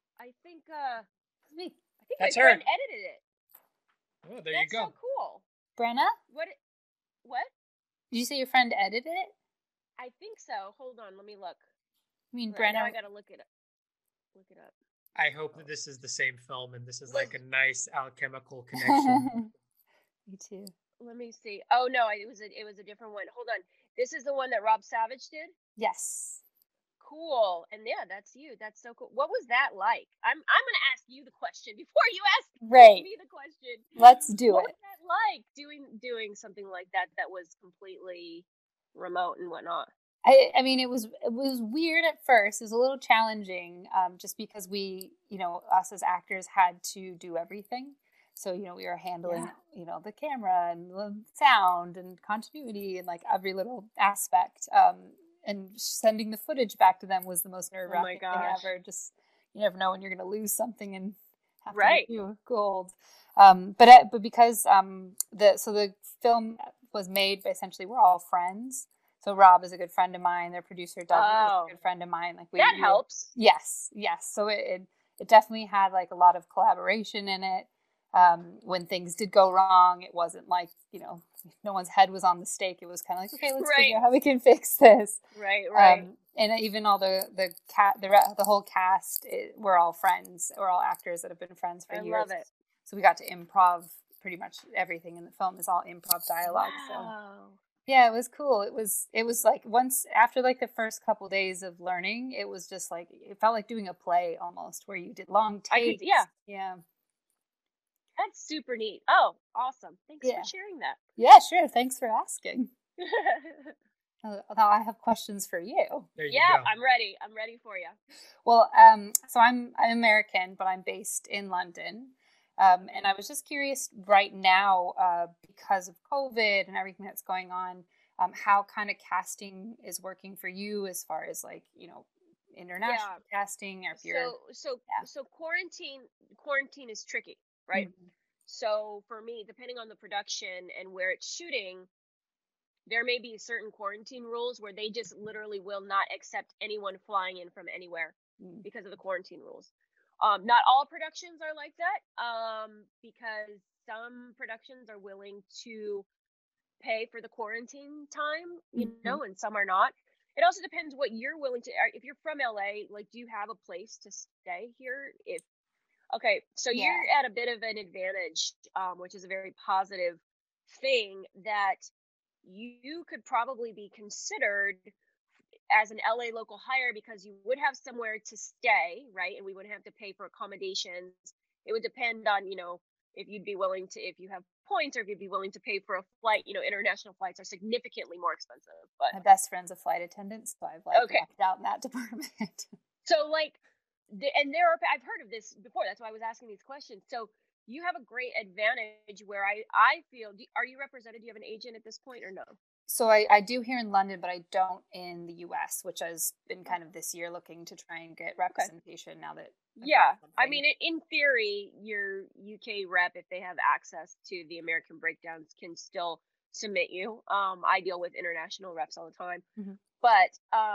that's my friend edited it. Oh, there you go. That's so cool. Brenna? What? Did you say your friend edited it? I think so. Hold on, let me look. I mean, Brenna. Brenna. I gotta look it up. I hope that this is the same film and this is like a nice alchemical connection. Me too. Let me see. Oh no, it was a different one. Hold on. This is the one that Rob Savage did? Yes. Cool. And yeah, that's you. That's so cool. What was that like? I'm gonna ask you the question before you ask me the question. Let's do what it. Was that like doing something like that was completely remote and whatnot? I mean, it was weird at first. It was a little challenging, just because we, us as actors had to do everything. So, we were handling, the camera and the sound and continuity and like every little aspect. And sending the footage back to them was the most nerve-wracking thing ever. Just, you never know when you're going to lose something and have to do gold. But because the film was made by, essentially, we're all friends. So Rob is a good friend of mine. Their producer Doug is a good friend of mine. Like that helps. Yes. So it definitely had like a lot of collaboration in it. When things did go wrong, it wasn't like, no one's head was on the stake. It was kind of like, okay, let's figure out how we can fix this. Right. And even all the whole cast, we're all friends. We're all actors that have been friends for years. I love it. So we got to improv pretty much everything in the film is all improv dialogue. Wow. So yeah, it was cool. It was like once after like the first couple days of learning, it was just like, it felt like doing a play almost, where you did long takes. Yeah. That's super neat. Oh, awesome. Thanks for sharing that. Yeah, sure. Thanks for asking. Now I have questions for you. There you go. I'm ready. I'm ready for you. Well, so I'm American, but I'm based in London. And I was just curious right now, because of COVID and everything that's going on, how kind of casting is working for you as far as like, international casting, or if you're... So quarantine is tricky, right? Mm-hmm. So for me, depending on the production and where it's shooting, there may be certain quarantine rules where they just literally will not accept anyone flying in from anywhere because of the quarantine rules. Not all productions are like that, because some productions are willing to pay for the quarantine time, and some are not. It also depends what you're willing to. If you're from LA, like, do you have a place to stay here? So you're at a bit of an advantage, which is a very positive thing, that you could probably be considered as an LA local hire, because you would have somewhere to stay, right? And we wouldn't have to pay for accommodations. It would depend on, if you'd be willing to, if you have points, or if you'd be willing to pay for a flight. International flights are significantly more expensive. But my best friend's a flight attendant, so I've lucked out in that department. So I've heard of this before. That's why I was asking these questions. So you have a great advantage where I feel, are you represented? Do you have an agent at this point or no? So I do here in London, but I don't in the US, which has been kind of this year looking to try and get representation now that... Yeah. I mean, in theory, your UK rep, if they have access to the American breakdowns, can still submit you. I deal with international reps all the time. Mm-hmm. But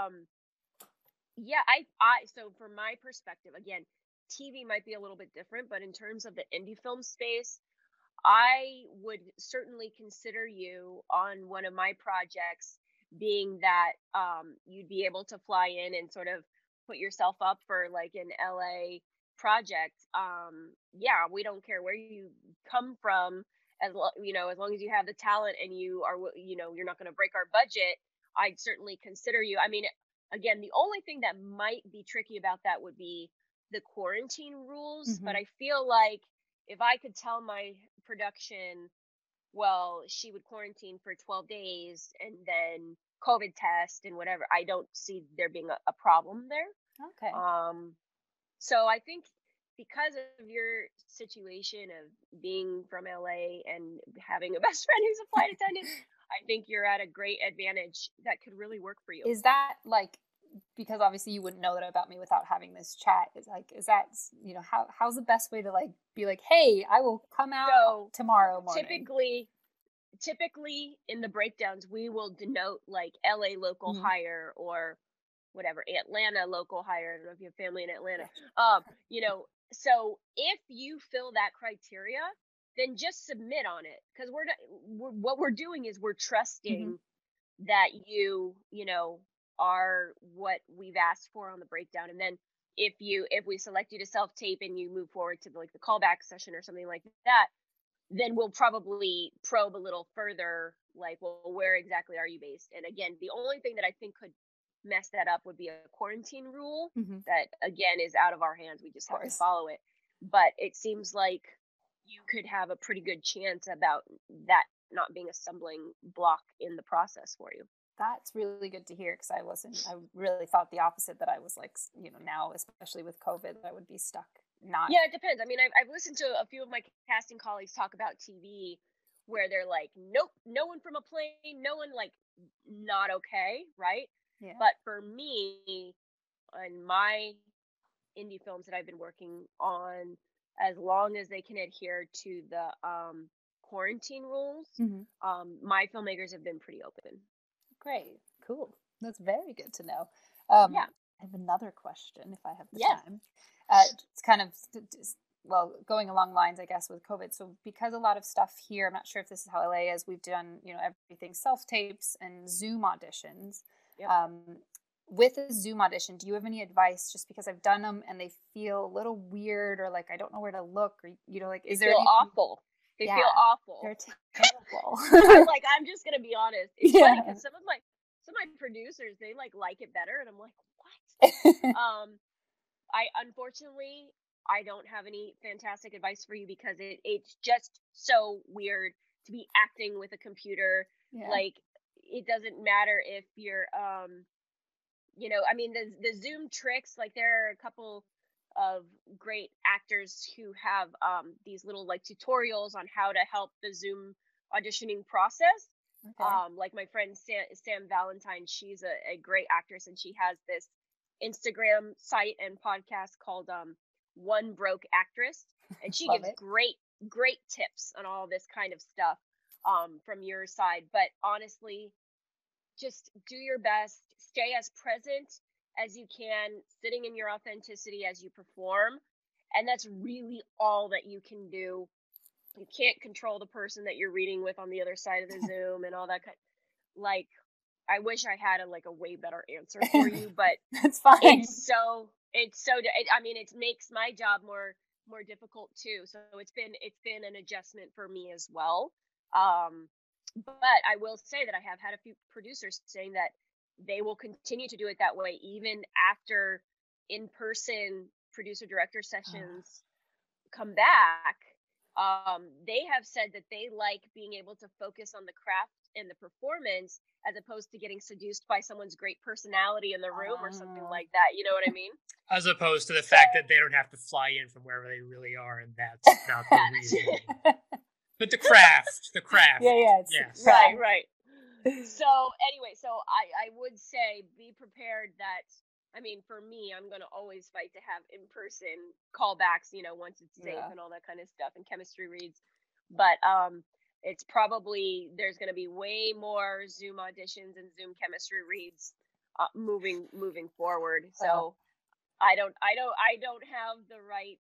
so from my perspective, again, TV might be a little bit different, but in terms of the indie film space, I would certainly consider you on one of my projects, being that you'd be able to fly in and sort of put yourself up for like an LA project. We don't care where you come from, as long as you have the talent and you are, you're not going to break our budget. I'd certainly consider you. I mean, again, the only thing that might be tricky about that would be the quarantine rules. Mm-hmm. But I feel like if I could tell my production, well, she would quarantine for 12 days and then COVID test and whatever, I don't see there being a problem there. Okay. So I think because of your situation of being from LA and having a best friend who's a flight attendant, I think you're at a great advantage that could really work for you. Is that like, because obviously you wouldn't know that about me without having this chat, is that, how's the best way to like be like, hey, I will come out tomorrow morning? Typically in the breakdowns, we will denote like LA local hire, or whatever, Atlanta local hire. I don't know if you have family in Atlanta. So if you fill that criteria, then just submit on it, because what we're doing is we're trusting that you are what we've asked for on the breakdown. And then if we select you to self-tape and you move forward to like the callback session or something like that, then we'll probably probe a little further, like, well, where exactly are you based? And again, the only thing that I think could mess that up would be a quarantine rule that, again, is out of our hands. We just have to follow it. But it seems like you could have a pretty good chance about that not being a stumbling block in the process for you. That's really good to hear, because I really thought the opposite, that I was like, now, especially with COVID, I would be stuck. Not. Yeah, it depends. I mean, I've listened to a few of my casting colleagues talk about TV where they're like, nope, no one from a plane, no one, like, not okay, right? Yeah. But for me, on my indie films that I've been working on, as long as they can adhere to the quarantine rules, my filmmakers have been pretty open. Great. Cool. That's very good to know. Yeah. I have another question, if I have the Yes. time. It's kind of, well, going along lines, I guess, with COVID. So because a lot of stuff here, I'm not sure if this is how LA is, we've done, everything self-tapes and Zoom auditions. Yep. With a Zoom audition, do you have any advice? Just because I've done them and they feel a little weird, or like I don't know where to look, or like, is there feel awful? They feel awful. They're terrible. I'm just gonna be honest. It's funny because some of my producers, they like it better, and I'm like, what? I unfortunately, I don't have any fantastic advice for you, because it's just so weird to be acting with a computer. Yeah. Like, it doesn't matter if you're I mean, the Zoom tricks, like, there are a couple of great actors who have these little, like, tutorials on how to help the Zoom auditioning process. Okay. Like, my friend Sam Valentine, she's a great actress, and she has this Instagram site and podcast called One Broke Actress, and she gives great tips on all this kind of stuff from your side. But honestly, just do your best, stay as present as you can, sitting in your authenticity as you perform, and that's really all that you can do. You can't control the person that you're reading with on the other side of the Zoom and all that kind. Like, I wish I had a way better answer for you, but it's fine. I mean, it makes my job more difficult too. So it's been an adjustment for me as well. But I will say that I have had a few producers saying that they will continue to do it that way even after in-person producer-director sessions come back. They have said that they like being able to focus on the craft and the performance, as opposed to getting seduced by someone's great personality in the room or something like that. You know what I mean? As opposed to the fact that they don't have to fly in from wherever they really are, and that's not the reason. But the craft. Yeah. Right. So anyway, I would say be prepared that, I mean, for me, I'm going to always fight to have in-person callbacks, once it's safe and all that kind of stuff, and chemistry reads. But it's probably, there's going to be way more Zoom auditions and Zoom chemistry reads moving forward. So I don't have the right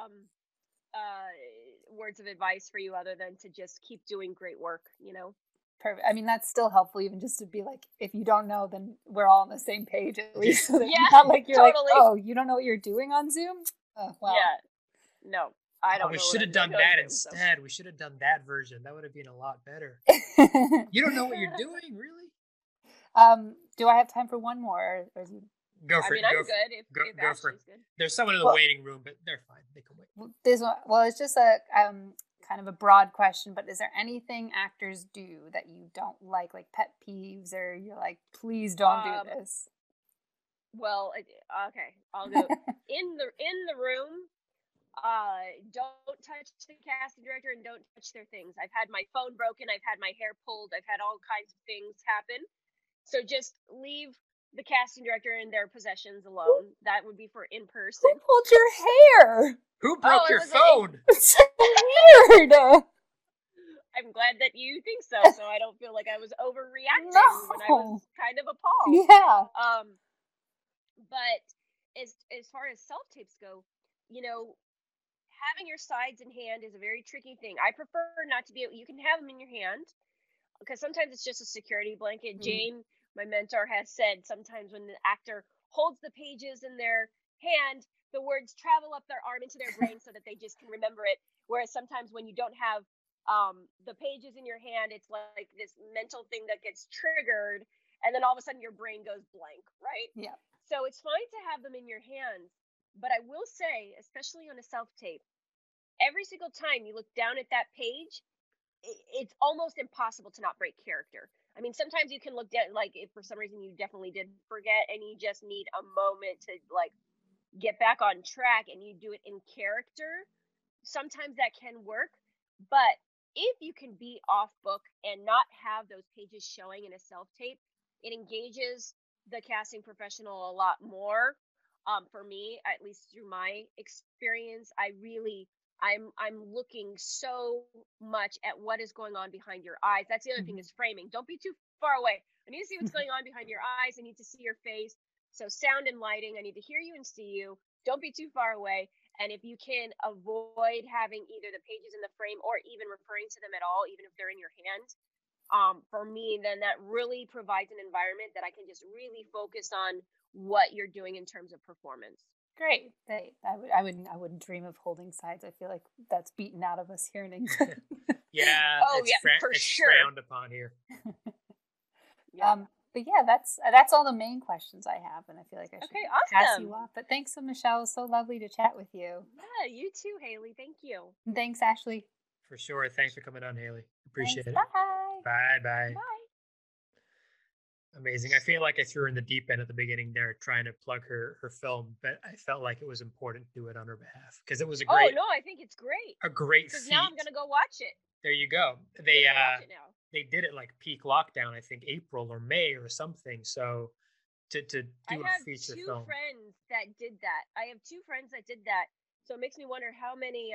words of advice for you, other than to just keep doing great work, Perfect. I mean, that's still helpful, even just to be like, if you don't know, then we're all on the same page at least. So not like you're totally. Like, oh, you don't know what you're doing on Zoom? Oh, well. Yeah. No, I don't know. We should have done that instead. So. We should have done that version. That would have been a lot better. You don't know what you're doing, really? Do I have time for one more? Or is you... Go for it. I'm good. If go for it. Good. There's someone in the waiting room, but they're fine. They can wait. It's just a kind of a broad question, but is there anything actors do that you don't like pet peeves, or you're like, please don't do this? Well, okay, I'll go. in the room, don't touch the casting director and don't touch their things. I've had my phone broken, I've had my hair pulled, I've had all kinds of things happen. So just leave the casting director and their possessions alone. That would be for in person. Who pulled your hair? Who broke your phone? It's so weird. I'm glad that you think so I don't feel like I was overreacting when I was kind of appalled. Yeah. But as far as self-tapes go, having your sides in hand is a very tricky thing. I prefer not to be able, you can have them in your hand, because sometimes it's just a security blanket. Jane, my mentor, has said sometimes when the actor holds the pages in their hand, the words travel up their arm into their brain so that they just can remember it. Whereas sometimes when you don't have the pages in your hand, it's like this mental thing that gets triggered, and then all of a sudden your brain goes blank, right? Yeah. So it's fine to have them in your hands, but I will say, especially on a self-tape, every single time you look down at that page, it's almost impossible to not break character. I mean, sometimes you can look at, like, if for some reason you definitely did forget and you just need a moment to, like, get back on track and you do it in character, sometimes that can work. But if you can be off book and not have those pages showing in a self tape, it engages the casting professional a lot more. For me, at least through my experience, I'm looking so much at what is going on behind your eyes. That's the other thing, is framing. Don't be too far away. I need to see what's going on behind your eyes. I need to see your face. So sound and lighting, I need to hear you and see you. Don't be too far away. And if you can avoid having either the pages in the frame or even referring to them at all, even if they're in your hand, for me, then that really provides an environment that I can just really focus on what you're doing in terms of performance. Great. I wouldn't dream of holding sides. I feel like that's beaten out of us here in England. Yeah. Oh, it's yeah, for it's sure. frowned upon here. Yeah. But yeah, that's all the main questions I have, and I feel like I should pass awesome. you off. But thanks so, Michelle. It was so lovely to chat with you. Yeah, you too, Haley. Thank you. And thanks, Ashley. For sure. Thanks for coming on, Haley. Appreciate Thanks. it. Bye. Bye. Bye. Amazing. I feel like I threw her in the deep end at the beginning there, trying to plug her film, but I felt like it was important to do it on her behalf because it was a great. Oh no, I think it's great. A great Because feat. now I'm gonna go watch it. There you go. I'm gonna watch it now. They did it like peak lockdown, I think April or May or something. So to do I a have feature two film. friends that did that. So it makes me wonder how many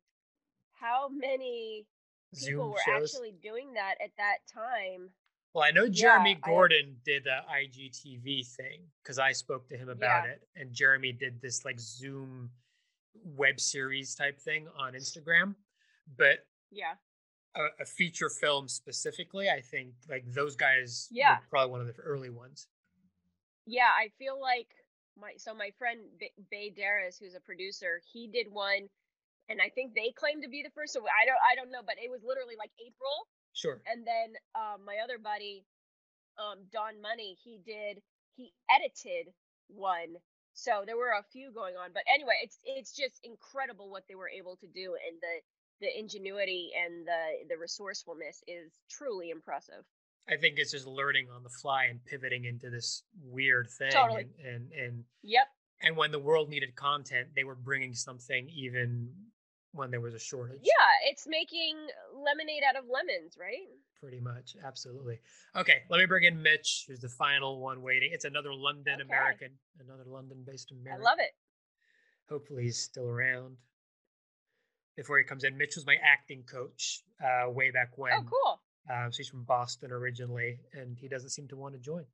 people Zoom were shows. actually doing that at that time. Well, I know Jeremy Yeah, Gordon did the IGTV thing because I spoke to him about it, and Jeremy did this like Zoom web series type thing on Instagram. But Yeah. a feature film specifically, I think like those guys Yeah. were probably one of the early ones. Yeah, I feel like my friend Bay Darris, who's a producer, he did one, and I think they claimed to be the first. So I don't know, but it was literally like April. Sure. And then my other buddy, Don Money, he edited one. So there were a few going on, but anyway, it's just incredible what they were able to do, and the ingenuity and the resourcefulness is truly impressive. I think it's just learning on the fly and pivoting into this weird thing. Totally. And Yep. And when the world needed content, they were bringing something even when there was a shortage. Yeah, it's making lemonade out of lemons, right? Pretty much. Absolutely. Okay, let me bring in Mitch, who's the final one waiting. It's another London American, another London-based American. I love it. Hopefully he's still around. Before he comes in, Mitch was my acting coach way back when. Oh, cool. So he's from Boston originally, and he doesn't seem to want to join.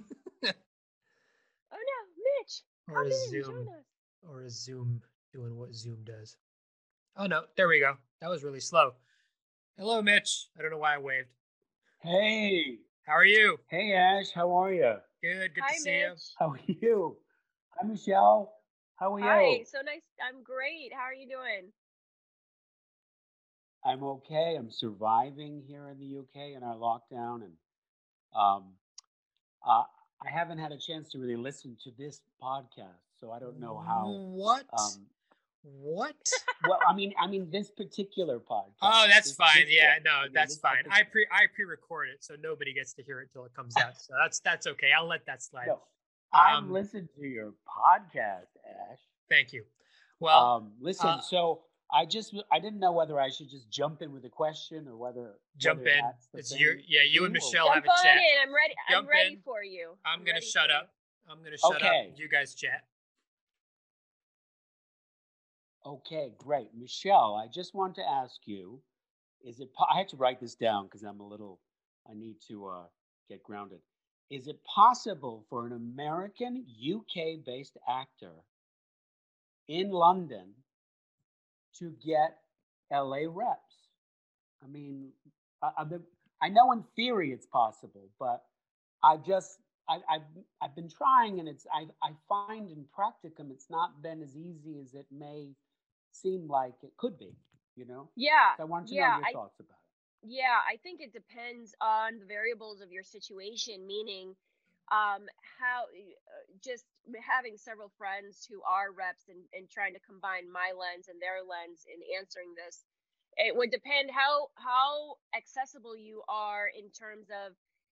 Oh no, Mitch! Or Come is in, Zoom, join us. or is Zoom doing what Zoom does? Oh no, there we go. That was really slow. Hello, Mitch. I don't know why I waved. Hey. How are you? Hey, Ash. How are you? Good. Good Hi, to see you. Mitch. How are you? Hi, Michelle. How are Hi, you? so nice. I'm great. How are you doing? I'm okay. I'm surviving here in the UK in our lockdown, and um, I haven't had a chance to really listen to this podcast, so I don't know how. What? What? Well, I mean this particular podcast. Oh, that's this fine. Yeah, one. no, I mean, that's this fine. I episode. pre-record it, so nobody gets to hear it till it comes out. So that's okay. I'll let that slide. No, I've Um, listened to your podcast, Ash. Thank you. Well, Listen, so I didn't know whether I should just jump in with a question or whether jump in. that's the It's thing you. Yeah, you and to do, or- Michelle have Jump a on chat. in. I'm ready. Jump I'm ready in. for you. I'm gonna ready shut for up. I'm gonna shut Okay. up. You guys chat. Okay, great. Michelle, I just want to ask you, I had to write this down because I need to get grounded. Is it possible for an American UK-based actor in London to get LA reps? I mean, I know in theory it's possible, but I've been trying, and I find in practicum it's not been as easy as it may seem like it could be. Yeah. So I wanted to yeah. know your thoughts about it. Yeah, I think it depends on the variables of your situation, meaning how just having several friends who are reps and trying to combine my lens and their lens in answering this. It would depend how accessible you are in terms of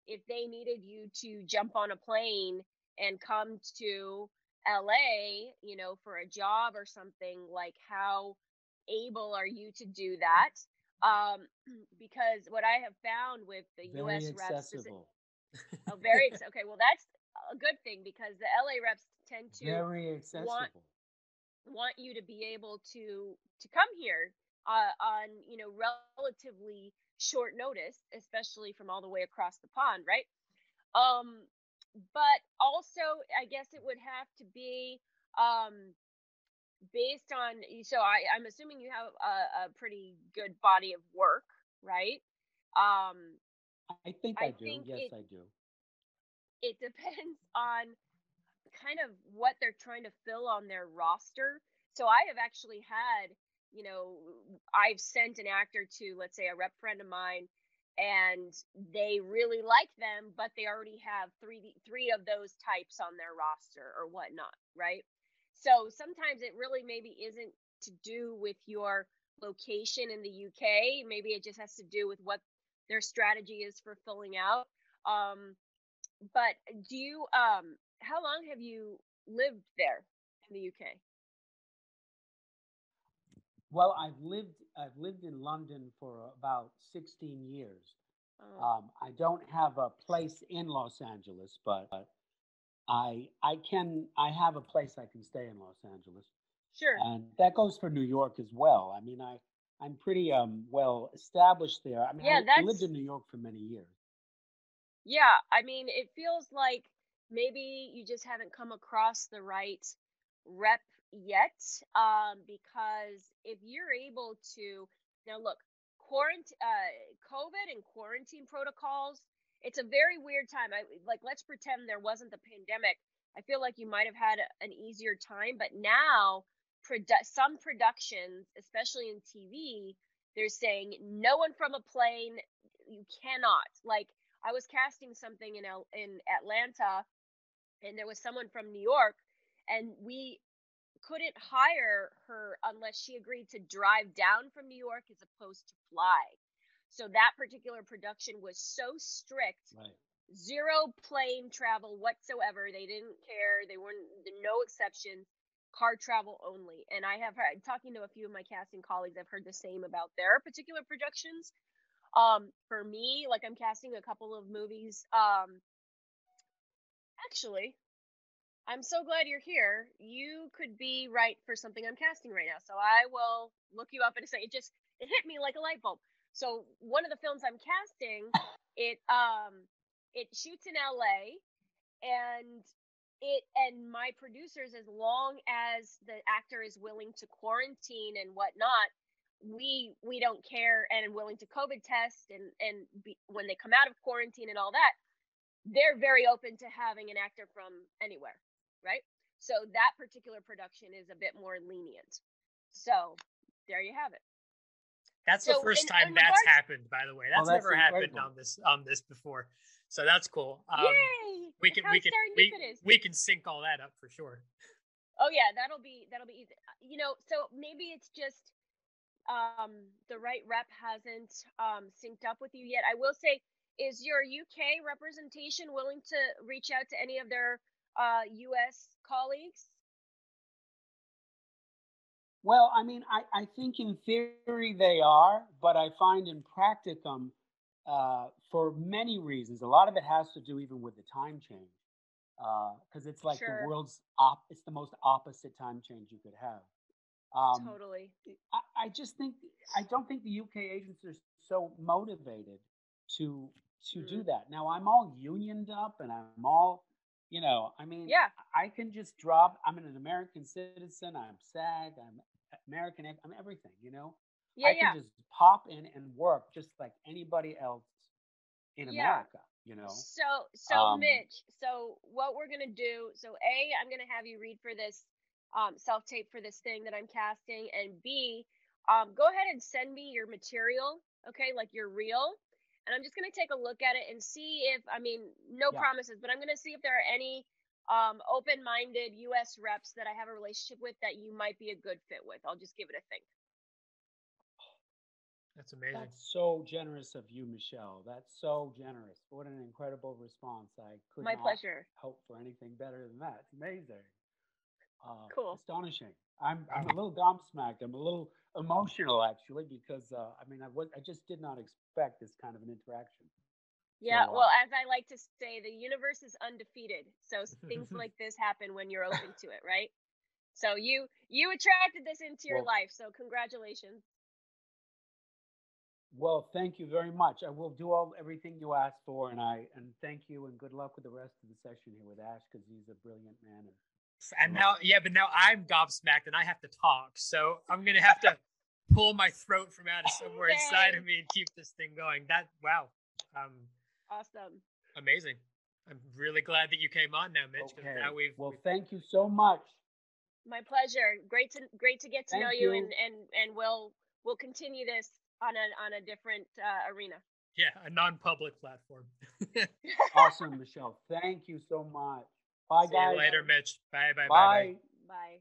if they needed you to jump on a plane and come to LA, for a job or something, like how able are you to do that? Um, because what I have found with the Very US reps, accessible. oh, very okay. Well, that's a good thing because the LA reps tend to Very want accessible. want you to be able to come here on relatively short notice, especially from all the way across the pond, right? Um, but also, I guess it would have to be um, based on. So I'm assuming you have a pretty good body of work, right? Um, I think I I do. think Yes, it I do. it depends on kind of what they're trying to fill on their roster. So I have actually had, I've sent an actor to, let's say, a rep friend of mine, and they really like them, but they already have three of those types on their roster or whatnot, right? So sometimes it really maybe isn't to do with your location in the UK. Maybe it just has to do with what their strategy is for filling out. Um, but do you how long have you lived there in the UK? Well, I've lived in London for about 16 years. Oh, I don't have a place in Los Angeles, but I have a place I can stay in Los Angeles, sure. and that goes for New York as well. I mean, I'm pretty well established there. I mean, Yeah, I lived that's in New York for many years. yeah, I mean, it feels like maybe you just haven't come across the right rep yet. Because if you're able to now look, COVID and quarantine protocols, it's a very weird time. Let's pretend there wasn't the pandemic. I feel like you might have had an easier time, but now some productions, especially in TV, they're saying no one from a plane. You cannot like I was casting something in Atlanta, and there was someone from New York, and we couldn't hire her unless she agreed to drive down from New York as opposed to fly. So that particular production was so strict, Right. zero plane travel whatsoever. They didn't care. They weren't no exceptions. Car travel only. And I have heard talking to a few of my casting colleagues, I've heard the same about their particular productions. For me, like I'm casting a couple of movies. Actually, I'm so glad you're here. You could be right for something I'm casting right now. So I will look you up in a second. It hit me like a light bulb. So one of the films I'm casting, it it shoots in LA, and my producers, as long as the actor is willing to quarantine and whatnot, we don't care, and willing to COVID test, when they come out of quarantine and all that, they're very open to having an actor from anywhere, right? So that particular production is a bit more lenient. So there you have it. That's the So first time in that's regards, happened, by the way. Oh, That's that's never happened incredible. on this before. So that's cool. yay! We can How serendipitous. we can sync all that up for sure. Oh yeah, that'll be easy. So maybe it's just the right rep hasn't synced up with you yet. I will say, is your UK representation willing to reach out to any of their US colleagues? Well, I mean, I think in theory they are, but I find in practicum, for many reasons, a lot of it has to do even with the time change, because it's like the Sure, it's the most opposite time change you could have. Um, totally. I just think I don't think the UK agents are so motivated to do Mm. that. Now I'm all unioned up and I'm all, I mean, Yeah, I can just drop. I'm an American citizen. I'm SAG. I'm American. I'm everything. yeah, I can yeah, just pop in and work just like anybody else in yeah. America. So Um, Mitch, so what we're gonna do? So I'm gonna have you read for this self tape for this thing that I'm casting, and B, go ahead and send me your material, okay, like your reel, and I'm just gonna take a look at it and see if I mean no yeah. promises, but I'm gonna see if there are any open-minded U.S. reps that I have a relationship with that you might be a good fit with. I'll just give it a think. That's amazing. That's so generous of you, Michelle. That's so generous. What an incredible response. I could My not pleasure. hope for anything better than that. It's amazing. Cool. Astonishing. I'm a little gobsmacked. I'm a little emotional actually because I just did not expect this kind of an interaction. Yeah, So well, as I like to say, the universe is undefeated. So things like this happen when you're open to it, right? So you attracted this into your well, life. So congratulations. well, thank you very much. I will do everything you asked for, and thank you and good luck with the rest of the session here with Ash because he's a brilliant man and I And love now, him. yeah, but now I'm gobsmacked and I have to talk. So I'm gonna have to pull my throat from out of somewhere inside of Yay. me and keep this thing going. That wow, um, Awesome. amazing. I'm really glad that you came on now, Mitch, because Okay. now Well, thank you so much. My pleasure. Great to get to know Thank you, you. and we'll continue this on a different arena. yeah, a non-public platform. Awesome, Michelle. Thank you so much. Bye, See you guys. later, Mitch. Bye, bye, bye, bye. Bye. Bye.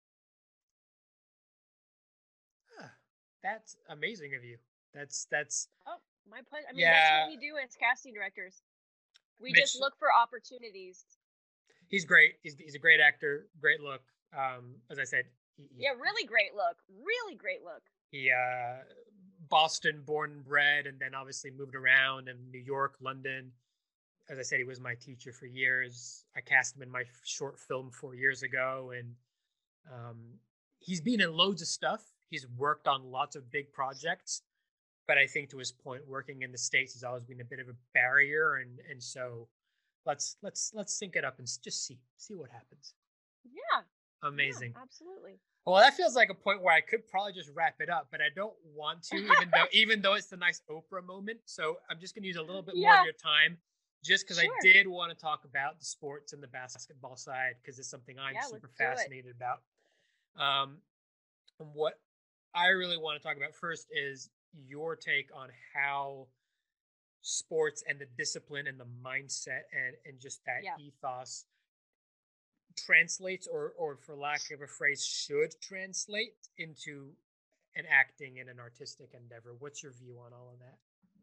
Ah, that's amazing of you. That's Oh, my pleasure. I mean, that's yeah, what we do as casting directors. We just Mitch. look for opportunities. He's great. He's a great actor. Great look. As I said, Yeah, really great look. Really great look. he Boston born and bred, and then obviously moved around in New York, London. As I said, he was my teacher for years. I cast him in my short film 4 years ago, and um, he's been in loads of stuff. He's worked on lots of big projects, but I think to his point, working in the States has always been a bit of a barrier, and so let's sync it up and just see what happens. Yeah. Amazing. Yeah, absolutely. Well, that feels like a point where I could probably just wrap it up, but I don't want to, even though it's a nice Oprah moment. So I'm just going to use a little bit more Yeah. of your time, just because I Sure. did want to talk about the sports and the basketball side, because it's something I'm Yeah, super let's do it. fascinated about. And what I really want to talk about first is your take on how sports and the discipline and the mindset and just that Yeah. ethos translates or for lack of a phrase should translate into an acting and an artistic endeavor. What's your view on all of that?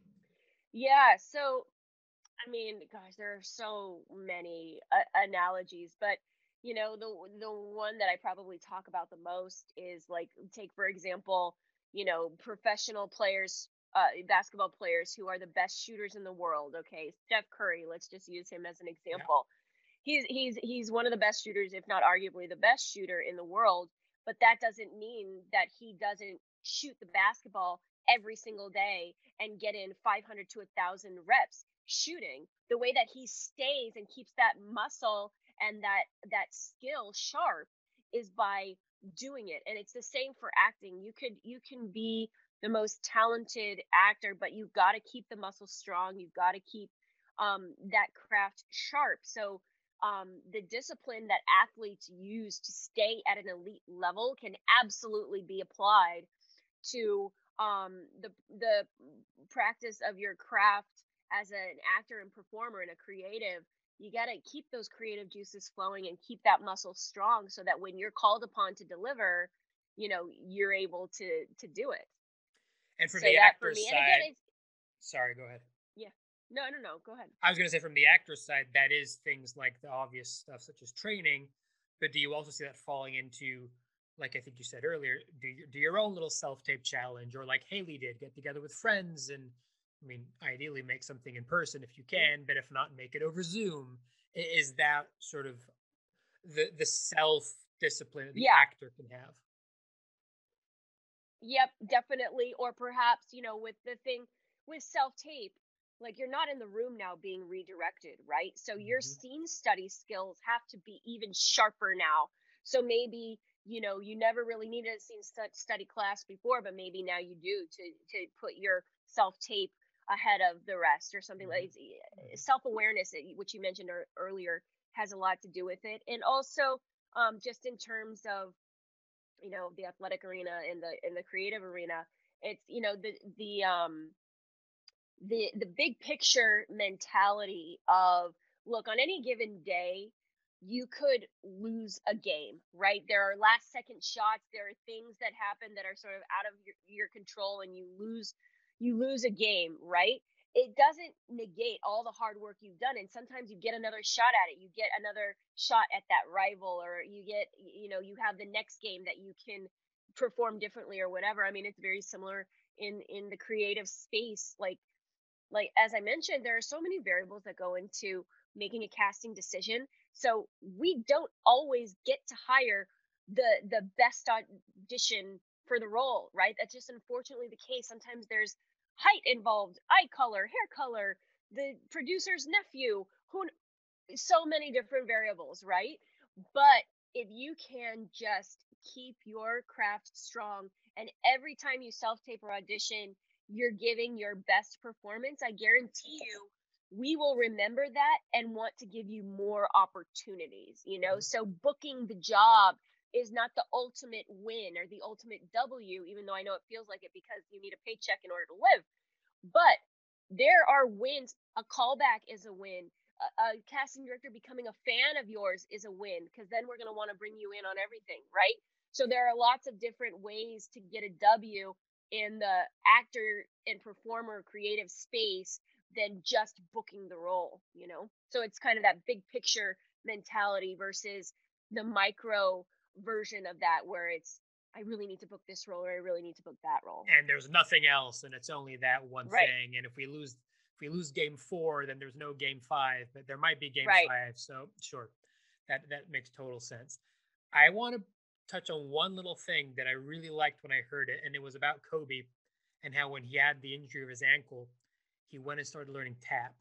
Yeah, so I mean, gosh, there are so many analogies, but the one that I probably talk about the most is like take for example, professional players, basketball players who are the best shooters in the world. Okay, Steph Curry. Let's just use him as an Yeah. example. He's one of the best shooters, if not arguably the best shooter in the world. But that doesn't mean that he doesn't shoot the basketball every single day and get in 500 to 1,000 reps shooting. The way that he stays and keeps that muscle and that skill sharp is by doing it. And it's the same for acting. You can be the most talented actor, but you've got to keep the muscle strong. You've got to keep that craft sharp. So the discipline that athletes use to stay at an elite level can absolutely be applied to the practice of your craft as an actor and performer and a creative. You got to keep those creative juices flowing and keep that muscle strong so that when you're called upon to deliver, you're able to do it. And from So the that for actor's me, and side, again, it's sorry, go ahead. yeah. No, go ahead. I was going to say from the actor's side, that is things like the obvious stuff such as training, but do you also see that falling into, like I think you said earlier, do your own little self-tape challenge, or like Haley did, get together with friends and, I mean, ideally make something in person if you can, but if not, make it over Zoom. Is that sort of the self-discipline that the Yeah. actor can have? Yep, definitely. Or perhaps, with the thing with self tape, like you're not in the room now being redirected, right? So your Mhm. scene study skills have to be even sharper now. So maybe, you never really needed a scene study class before, but maybe now you do to put your self tape ahead of the rest or something Mhm. like self awareness, which you mentioned earlier, has a lot to do with it. And also, just in terms of the athletic arena and the creative arena, it's the big picture mentality of, look, on any given day you could lose a game, right? There are last second shots, there are things that happen that are sort of out of your control, and you lose a game, right? It doesn't negate all the hard work you've done, and sometimes you get another shot at it. You get another shot at that rival, or you get, you have the next game that you can perform differently or whatever. I mean, it's very similar in the creative space. Like as I mentioned, there are so many variables that go into making a casting decision. So we don't always get to hire the best audition for the role, right? That's just unfortunately the case. Sometimes there's height involved, eye color, hair color, the producer's nephew, so many different variables, right? But if you can just keep your craft strong, and every time you self tape or audition, you're giving your best performance, I guarantee you we will remember that and want to give you more opportunities, So booking the job is not the ultimate win or the ultimate W, even though I know it feels like it because you need a paycheck in order to live. But there are wins. A callback is a win. A casting director becoming a fan of yours is a win, because then we're going to want to bring you in on everything, right? So there are lots of different ways to get a W in the actor and performer creative space than just booking the role. So it's kind of that big picture mentality versus the micro version of that, where it's, I really need to book this role, or I really need to book that role. And there's nothing else, and it's only that one Right. thing. And if we lose game 4, then there's no game 5, but there might be game Right. 5. So sure, that makes total sense. I want to touch on one little thing that I really liked when I heard it, and it was about Kobe and how when he had the injury of his ankle, he went and started learning tap,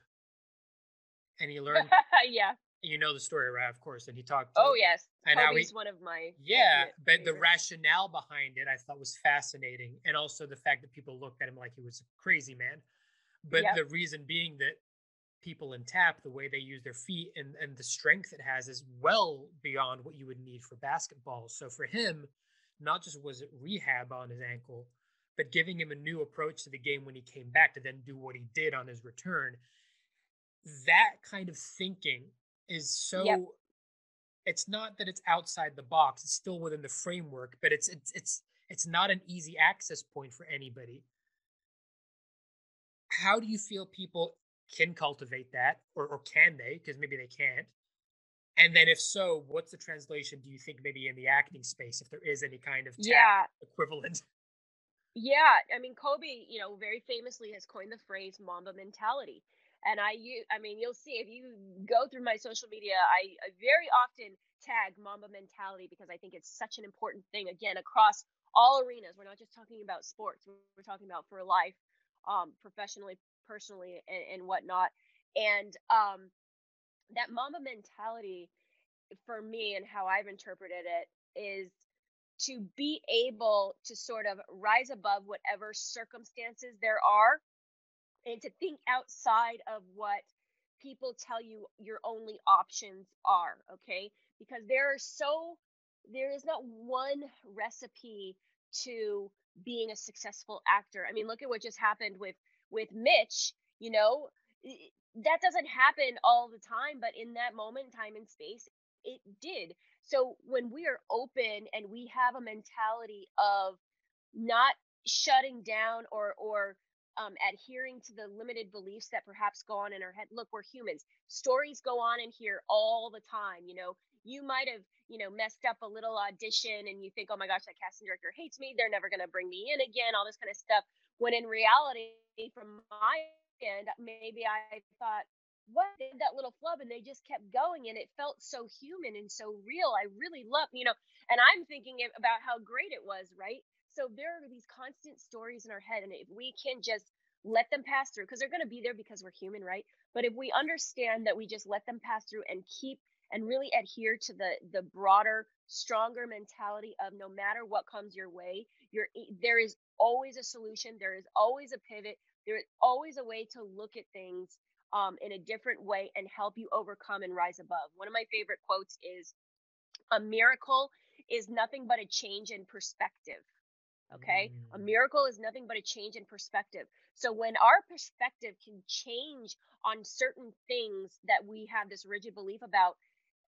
and he learned. Yeah. You know the story, right? Of course. And he talked. Oh yes. And how Kobe's one of my yeah, ultimate but the favorites. rationale behind it I thought was fascinating, and also the fact that people looked at him like he was a crazy man. But Yep. the reason being that people in tap, the way they use their feet and the strength it has is well beyond what you would need for basketball. So for him, not just was it rehab on his ankle, but giving him a new approach to the game when he came back to then do what he did on his return. That kind of thinking is so. Yep. It's not that it's outside the box; it's still within the framework, but it's not an easy access point for anybody. How do you feel people can cultivate that, or can they? Because maybe they can't. And then, if so, what's the translation? Do you think maybe in the acting space, if there is any kind of tap Yeah. equivalent? Yeah. I mean, Kobe, very famously has coined the phrase Mamba mentality. And I mean, you'll see if you go through my social media, I very often tag Mamba mentality, because I think it's such an important thing, again, across all arenas. We're not just talking about sports, we're talking about for life, professionally, personally, and whatnot. And that Mamba mentality, for me, and how I've interpreted it, is to be able to sort of rise above whatever circumstances there are, and to think outside of what people tell you your only options are. Okay, because there is not one recipe to being a successful actor. I mean, look at what just happened with Mitch. That doesn't happen all the time, but in that moment, time and space, it did. So when we are open and we have a mentality of not shutting down, or adhering to the limited beliefs that perhaps go on in our head. Look, we're humans. Stories go on in here all the time. You might have, messed up a little audition, and you think, oh my gosh, that casting director hates me. They're never going to bring me in again, all this kind of stuff. When in reality, from my end, maybe I thought, what, they had that little flub and they just kept going, and it felt so human and so real. I really love, and I'm thinking about how great it was, right? So there are these constant stories in our head, and if we can just let them pass through, because they're going to be there because we're human, right? But if we understand that we just let them pass through and keep and really adhere to the broader, stronger mentality of, no matter what comes your way, there is always a solution, there is always a pivot, there is always a way to look at things in a different way and help you overcome and rise above. One of my favorite quotes is, a miracle is nothing but a change in perspective. Okay, a miracle is nothing but a change in perspective. So when our perspective can change on certain things that we have this rigid belief about,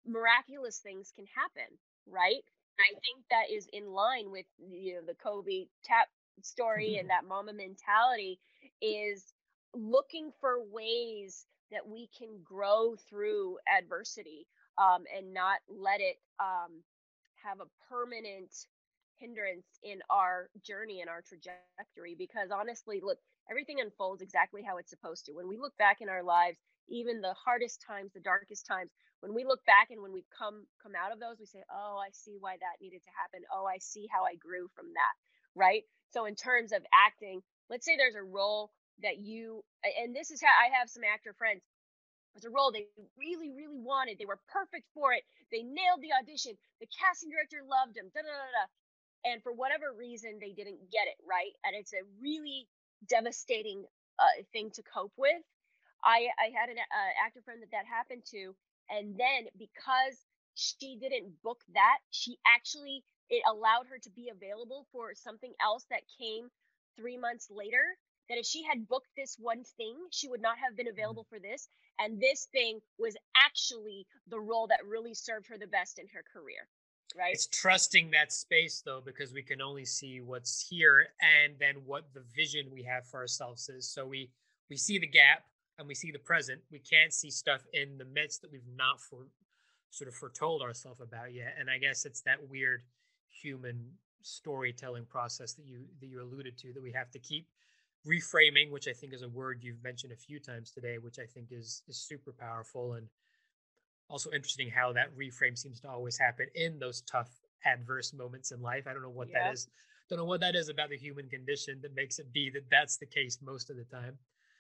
miraculous things can happen, right? I think that is in line with the Kobe tap story and that mama mentality is looking for ways that we can grow through adversity, and not let it have a permanent hindrance in our journey and our trajectory. Because honestly, look, everything unfolds exactly how it's supposed to. When we look back in our lives, even the hardest times, the darkest times, when we look back and when we've come out of those, we say, oh, I see why that needed to happen. Oh, I see how I grew from that, right? So in terms of acting, let's say there's a role that and this is how I have some actor friends. There's a role they really, really wanted. They were perfect for it. They nailed the audition. The casting director loved them. Da da da da. And for whatever reason, they didn't get it right, and it's a really devastating thing to cope with. I had an actor friend that happened to, and then because she didn't book that, she actually it allowed her to be available for something else that came 3 months later. That if she had booked this one thing, she would not have been available for this. And this thing was actually the role that really served her the best in her career. Right. It's trusting that space though, because we can only see what's here and then what the vision we have for ourselves is. So we see the gap and we see the present. We can't see stuff in the midst that we've not sort of foretold ourselves about yet. And I guess it's that weird human storytelling process that you alluded to, that we have to keep reframing, which I think is a word you've mentioned a few times today, which I think is super powerful. And also interesting how that reframe seems to always happen in those tough, adverse moments in life. I don't know what that is. Don't know what that is about the human condition that makes it be that that's the case most of the time.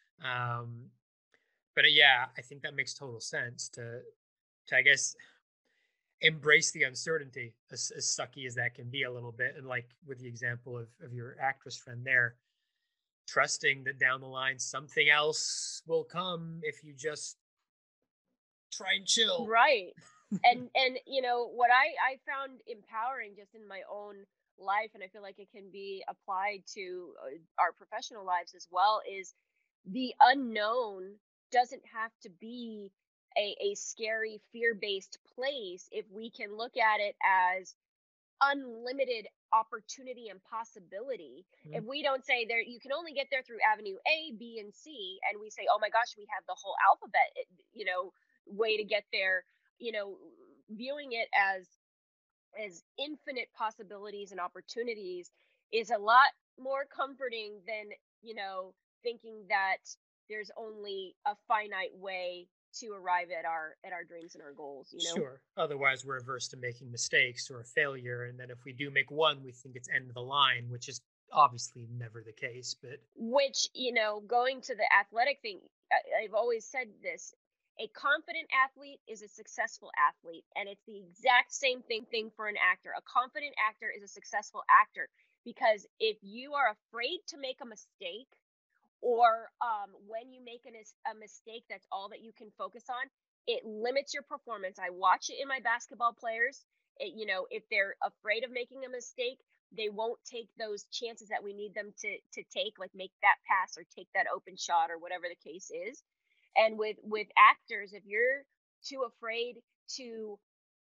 But yeah, I think that makes total sense to I guess embrace the uncertainty, as sucky as that can be a little bit. And like with the example of your actress friend there, trusting that down the line something else will come if you just try and chill. Right. and what I found empowering just in my own life, and I feel like it can be applied to our professional lives as well, is the unknown doesn't have to be a scary, fear-based place if we can look at it as unlimited opportunity and possibility. Mhm. If we don't say there you can only get there through avenue A, B, and C, and we say, oh my gosh, we have the whole alphabet, way to get there, viewing it as infinite possibilities and opportunities is a lot more comforting than, thinking that there's only a finite way to arrive at our dreams and our goals. Sure. Otherwise, we're averse to making mistakes or a failure. And then if we do make one, we think it's end of the line, which is obviously never the case. But which, going to the athletic thing, I've always said this: a confident athlete is a successful athlete, and it's the exact same thing for an actor. A confident actor is a successful actor, because if you are afraid to make a mistake, or when you make a mistake, that's all that you can focus on, it limits your performance. I watch it in my basketball players. If they're afraid of making a mistake, they won't take those chances that we need them to take, like make that pass or take that open shot or whatever the case is. And with actors, if you're too afraid to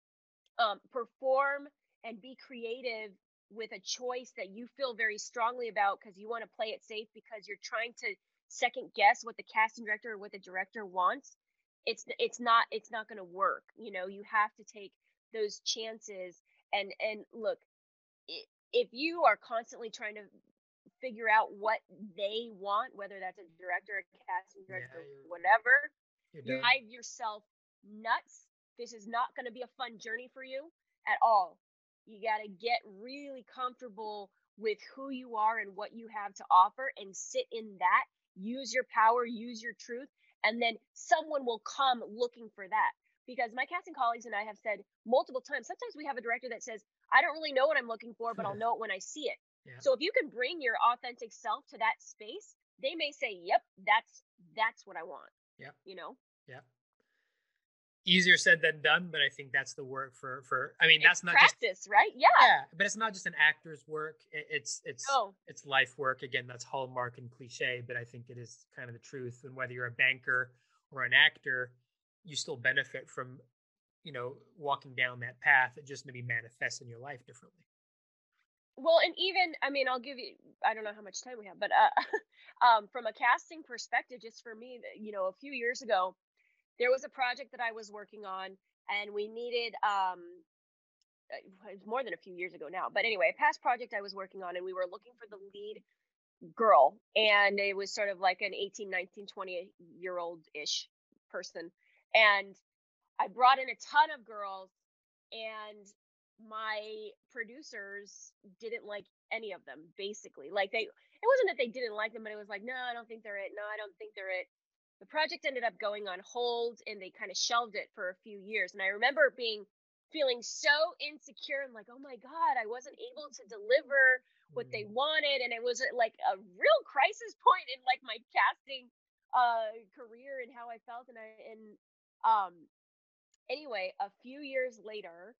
perform and be creative with a choice that you feel very strongly about because you want to play it safe, because you're trying to second guess what the casting director or what the director wants, it's not going to work. You have to take those chances. And look, if you are constantly trying to figure out what they want, whether that's a director, a casting director, whatever, you drive yourself nuts. This is not going to be a fun journey for you at all. You got to get really comfortable with who you are and what you have to offer, and sit in that. Use your power, use your truth, and then someone will come looking for that. Because my casting colleagues and I have said multiple times, sometimes we have a director that says, I don't really know what I'm looking for, but I'll know it when I see it. Yeah. So if you can bring your authentic self to that space, they may say, yep, that's what I want. Yeah. Yeah. Easier said than done, but I think that's the work for I mean, it's that's not practice, just right? Yeah. Yeah, but it's not just an actor's work. It's life work. Again, that's hallmark and cliche, but I think it is kind of the truth. And whether you're a banker or an actor, you still benefit from walking down that path, it just maybe manifests in your life differently. Well, and even, I mean, I'll give you, I don't know how much time we have, but from a casting perspective, just for me, a few years ago, there was a project that I was working on, and we needed, it was more than a few years ago now, but anyway, a past project I was working on, and we were looking for the lead girl, and it was sort of like an 18, 19, 20-year old ish person. And I brought in a ton of girls, and my producers didn't like any of them, basically. Like, it wasn't that they didn't like them, but it was like, no, I don't think they're it. No, I don't think they're it. The project ended up going on hold, and they kind of shelved it for a few years. And I remember feeling so insecure and like, oh my God, I wasn't able to deliver what they wanted. And it was like a real crisis point in like my casting career and how I felt. Anyway, a few years later,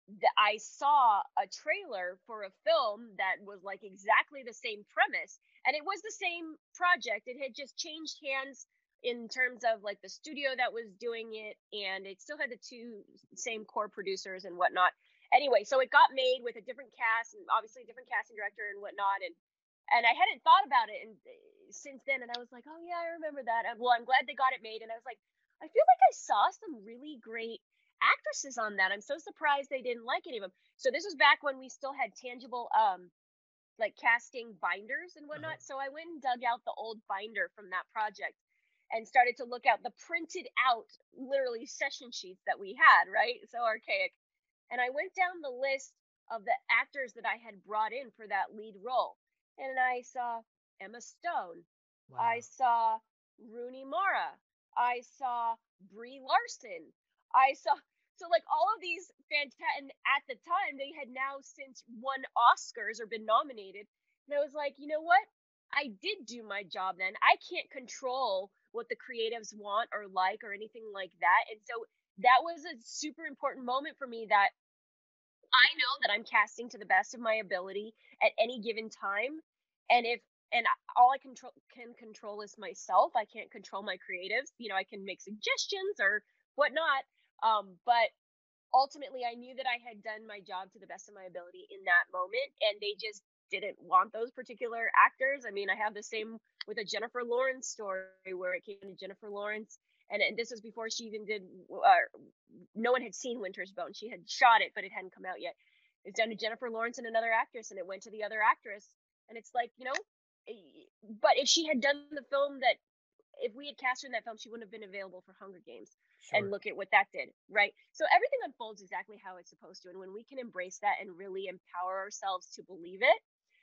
I saw a trailer for a film that was like exactly the same premise, and it was the same project. It had just changed hands in terms of like the studio that was doing it, and it still had the two same core producers and whatnot. Anyway, so it got made with a different cast and obviously a different casting director and whatnot, and I hadn't thought about it and since then, and I was like, oh yeah, I remember that. Well, I'm glad they got it made, and I was like, I feel like I saw some really great actresses on that. I'm so surprised they didn't like any of them. So this was back when we still had tangible like casting binders and whatnot. So I went and dug out the old binder from that project and started to look out the printed out literally session sheets that we had, right? So archaic. And I went down the list of the actors that I had brought in for that lead role. And I saw Emma Stone. Wow. I saw Rooney Mara. I saw Brie Larson. I saw, so like all of these fantastic, and at the time they had now since won Oscars or been nominated. And I was like, you know what? I did do my job then. I can't control what the creatives want or like or anything like that. And so that was a super important moment for me, that I know that I'm casting to the best of my ability at any given time. And all I can control is myself. I can't control my creatives. I can make suggestions or whatnot. But ultimately I knew that I had done my job to the best of my ability in that moment, and they just didn't want those particular actors. I mean, I have the same with a Jennifer Lawrence story where it came to Jennifer Lawrence, and this was before she even did, no one had seen Winter's Bone. She had shot it, but it hadn't come out yet. It's done to Jennifer Lawrence and another actress, and it went to the other actress. And it's like, but if she had done the film if we had cast her in that film, she wouldn't have been available for Hunger Games. Sure. And look at what that did, right? So everything unfolds exactly how it's supposed to. And when we can embrace that and really empower ourselves to believe it,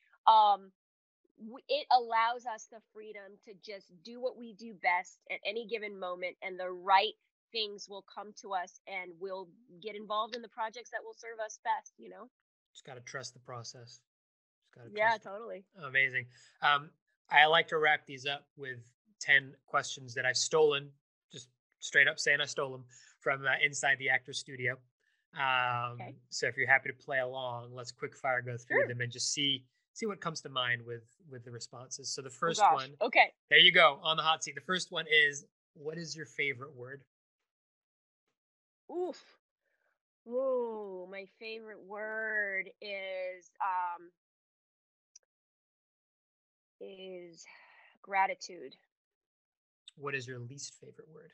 it allows us the freedom to just do what we do best at any given moment, and the right things will come to us, and we'll get involved in the projects that will serve us best, Just got to trust the process. Yeah, totally. Amazing. I like to wrap these up with 10 questions that I've stolen, just straight up saying I stole them from inside the Actors Studio. Okay. So if you're happy to play along, let's quick fire go through them and just see what comes to mind with the responses. So the first one. Okay. There you go, on the hot seat. The first one is, what is your favorite word? Oof. Ooh, my favorite word is gratitude. What is your least favorite word?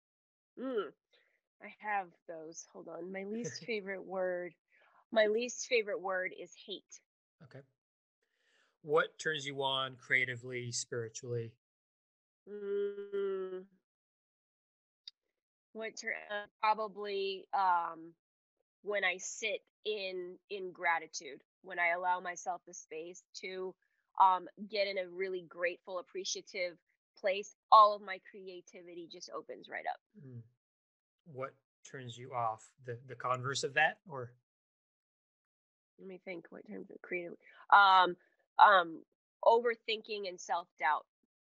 I have those. Hold on. My least favorite word. My least favorite word is hate. Okay. What turns you on creatively, spiritually? Probably when I sit in gratitude, when I allow myself the space to get in a really grateful, appreciative place, all of my creativity just opens right up. What turns you off? The converse of that, or? Let me think. What turns it creative? Overthinking and self-doubt.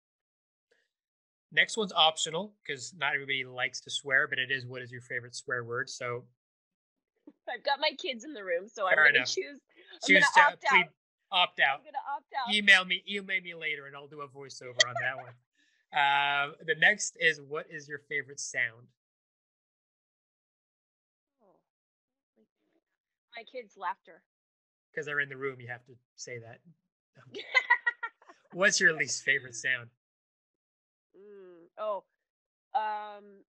Next one's optional because not everybody likes to swear, but it is, what is your favorite swear word? So I've got my kids in the room, so I'm going to choose. Choose to opt out. Opt out. I'm going to opt out. Email me later, and I'll do a voiceover on that one. The next is, what is your favorite sound? My kids' laughter. Because they're in the room, you have to say that. Okay. What's your least favorite sound? Oh, um,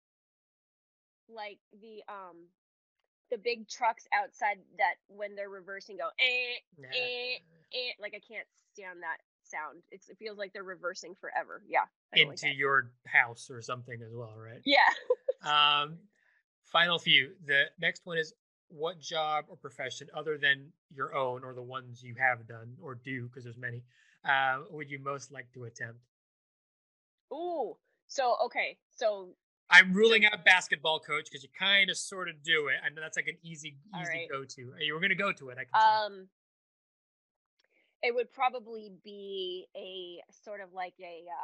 like the big trucks outside that when they're reversing go Yeah. like I can't stand that sound. It feels like they're reversing forever. Yeah, I don't like Into that. your house or something as well, right? Yeah. Final few. The next one is, what job or profession other than your own or the ones you have done or do, because there's many, would you most like to attempt? Ooh. So okay. So I'm ruling out basketball, coach, because you kind of sort of do it. I know that's like an easy all right. go to. You were gonna go to it. I can tell. It would probably be a sort of like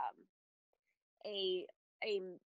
a a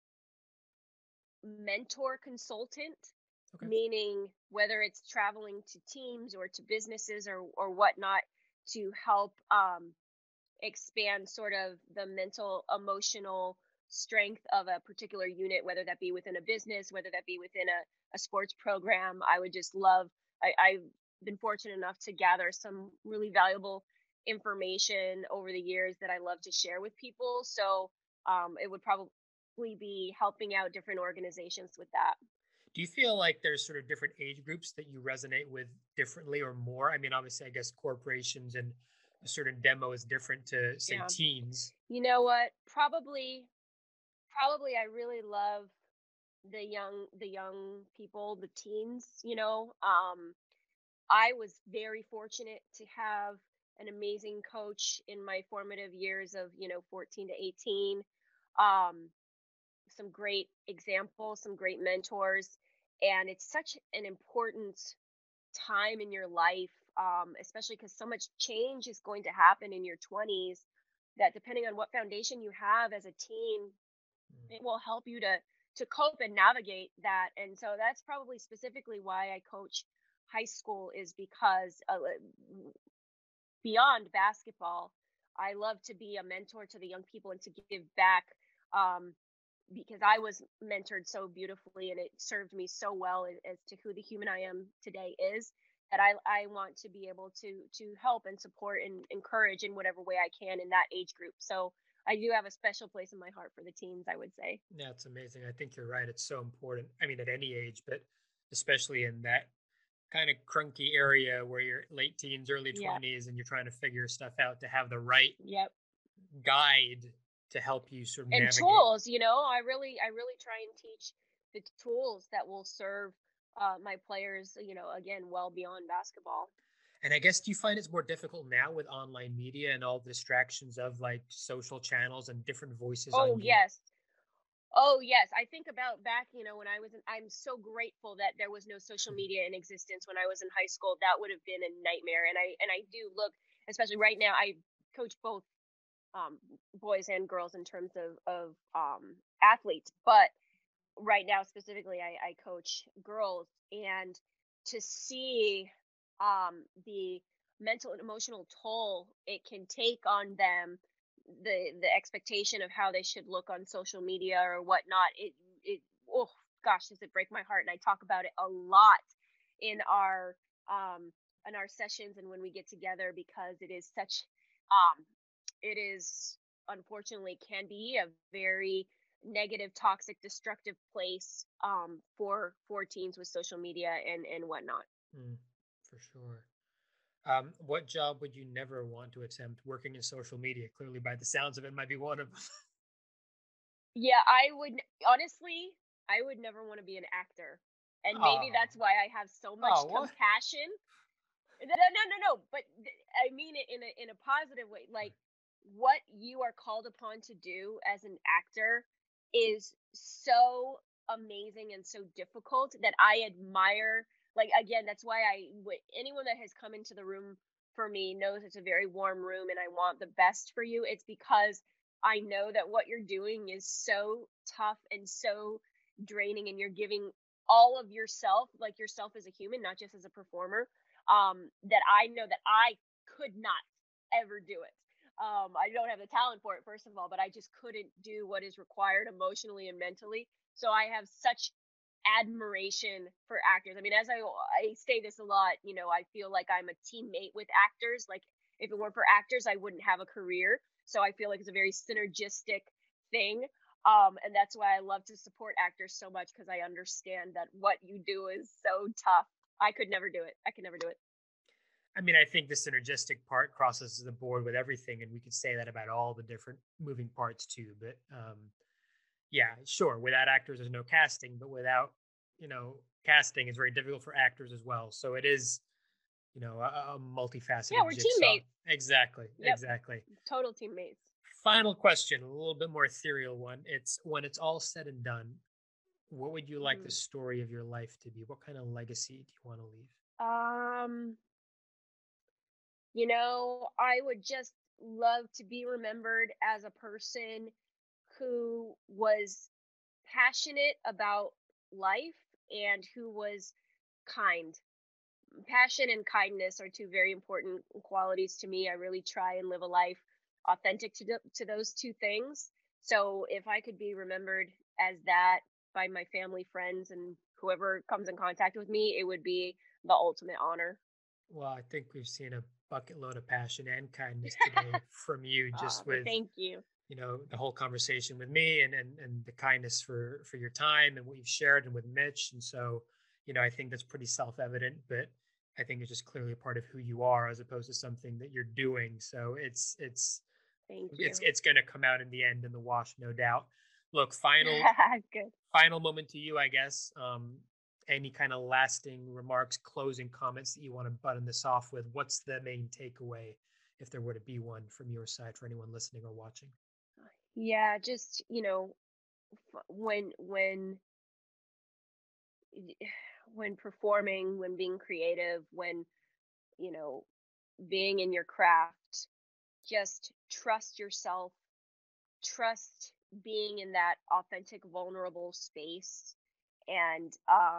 mentor consultant, Okay. meaning whether it's traveling to teams or to businesses or whatnot to help expand sort of the mental emotional strength of a particular unit, whether that be within a business, whether that be within a sports program. I would just love, I've been fortunate enough to gather some really valuable information over the years that I love to share with people. So it would probably be helping out different organizations with that. Do you feel like there's sort of different age groups that you resonate with differently or more? I mean, obviously, I guess corporations and a certain demo is different to say Yeah. teens. You know what? Probably I really love the young people, the teens, I was very fortunate to have an amazing coach in my formative years of, 14 to 18. Um, some great examples, some great mentors, and it's such an important time in your life, especially because so much change is going to happen in your 20s that depending on what foundation you have as a teen, Mm. it will help you to cope and navigate that. And so that's probably specifically why I coach high school, is because beyond basketball, I love to be a mentor to the young people and to give back, um, because I was mentored so beautifully and it served me so well as to who the human I am today is, that I want to be able to help and support and encourage in whatever way I can in that age group. So I do have a special place in my heart for the teens, I would say. Yeah, it's amazing. I think you're right. It's so important. I mean, at any age, but especially in that kind of crunky area where you're late teens, early Yeah. 20s, and you're trying to figure stuff out, to have the right Yep. guide to help you sort of And navigate. tools, I really try and teach the tools that will serve my players, again, well beyond basketball. And I guess, do you find it's more difficult now with online media and all the distractions of like social channels and different voices Oh on you? yes. Oh yes, I think about back, when I was I'm so grateful that there was no social media in existence when I was in high school. That would have been a nightmare. And I do look, especially right now, I coach both boys and girls in terms of athletes, but right now specifically I coach girls, and to see the mental and emotional toll it can take on them, the expectation of how they should look on social media or whatnot, it oh gosh, does it break my heart. And I talk about it a lot in our sessions and when we get together, because it is such it is unfortunately can be a very negative, toxic, destructive place for teens with social media and whatnot. Mm, for sure. What job would you never want to attempt? Working in social media, clearly by the sounds of it, might be one of them. Yeah, I would honestly, I would never want to be an actor, and maybe Oh, that's why I have so much what? compassion. No, no, no, no. But I mean it in a positive way. Like what you are called upon to do as an actor is so amazing and so difficult that I admire. Like again, that's why anyone that has come into the room for me knows it's a very warm room, and I want the best for you. It's because I know that what you're doing is so tough and so draining, and you're giving all of yourself, like yourself as a human, not just as a performer, that I know that I could not ever do it. I don't have the talent for it, first of all, but I just couldn't do what is required emotionally and mentally. So I have such admiration for actors. I mean, as I say this a lot, you know, I feel like I'm a teammate with actors. Like, if it weren't for actors, I wouldn't have a career. So I feel like it's a very synergistic thing. And that's why I love to support actors so much, because I understand that what you do is so tough. I could never do it. I could never do it. I mean, I think the synergistic part crosses the board with everything, and we could say that about all the different moving parts too. But yeah, sure, without actors, there's no casting, but without, casting is very difficult for actors as well. So it is, a multifaceted. Yeah, we're jigsaw. teammates. Exactly. Yep. Exactly. Total teammates. Final question, a little bit more ethereal one. It's when it's all said and done, what would you like the story of your life to be? What kind of legacy do you want to leave? I would just love to be remembered as a person who was passionate about life and who was kind. Passion and kindness are two very important qualities to me. I really try and live a life authentic to those two things. So if I could be remembered as that by my family, friends, and whoever comes in contact with me, it would be the ultimate honor. Well, I think we've seen a bucket load of passion and kindness today from you, just with Thank you. The whole conversation with me and the kindness for your time and what you've shared and with Mitch. And so, I think that's pretty self-evident, but I think it's just clearly a part of who you are as opposed to something that you're doing. So Thank you. it's going to come out in the end in the wash, no doubt. Look, final Good. final moment to you, I guess. Any kind of lasting remarks, closing comments that you want to button this off with? What's the main takeaway, if there were to be one from your side, for anyone listening or watching? Yeah, just when performing, when being creative, when being in your craft, just trust yourself, trust being in that authentic, vulnerable space, and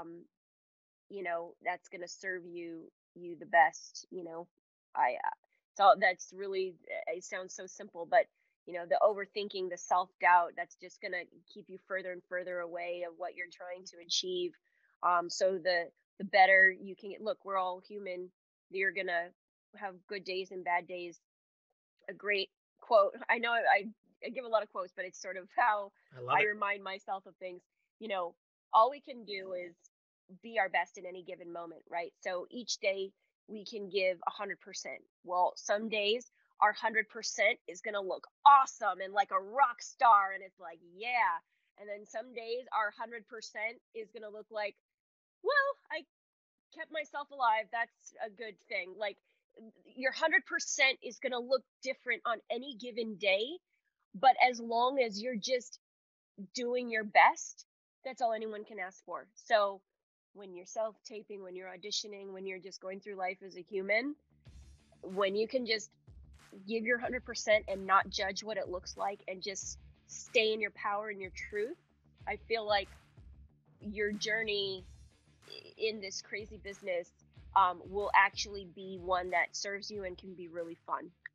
that's going to serve you the best. I so that's really, it sounds so simple, but the overthinking, the self-doubt, that's just going to keep you further and further away of what you're trying to achieve. So the better you can look, we're all human. You're going to have good days and bad days. A great quote, I know I give a lot of quotes, but it's sort of how I remind myself of things. All we can do is be our best in any given moment, right? So each day we can give 100%. Well, some days our 100% is going to look awesome and like a rock star, and it's like, yeah. And then some days our 100% is going to look like, well, I kept myself alive. That's a good thing. Like, your 100% is going to look different on any given day, but as long as you're just doing your best, that's all anyone can ask for. So when you're self-taping, when you're auditioning, when you're just going through life as a human, when you can just give your 100% and not judge what it looks like and just stay in your power and your truth, I feel like your journey in this crazy business will actually be one that serves you and can be really fun.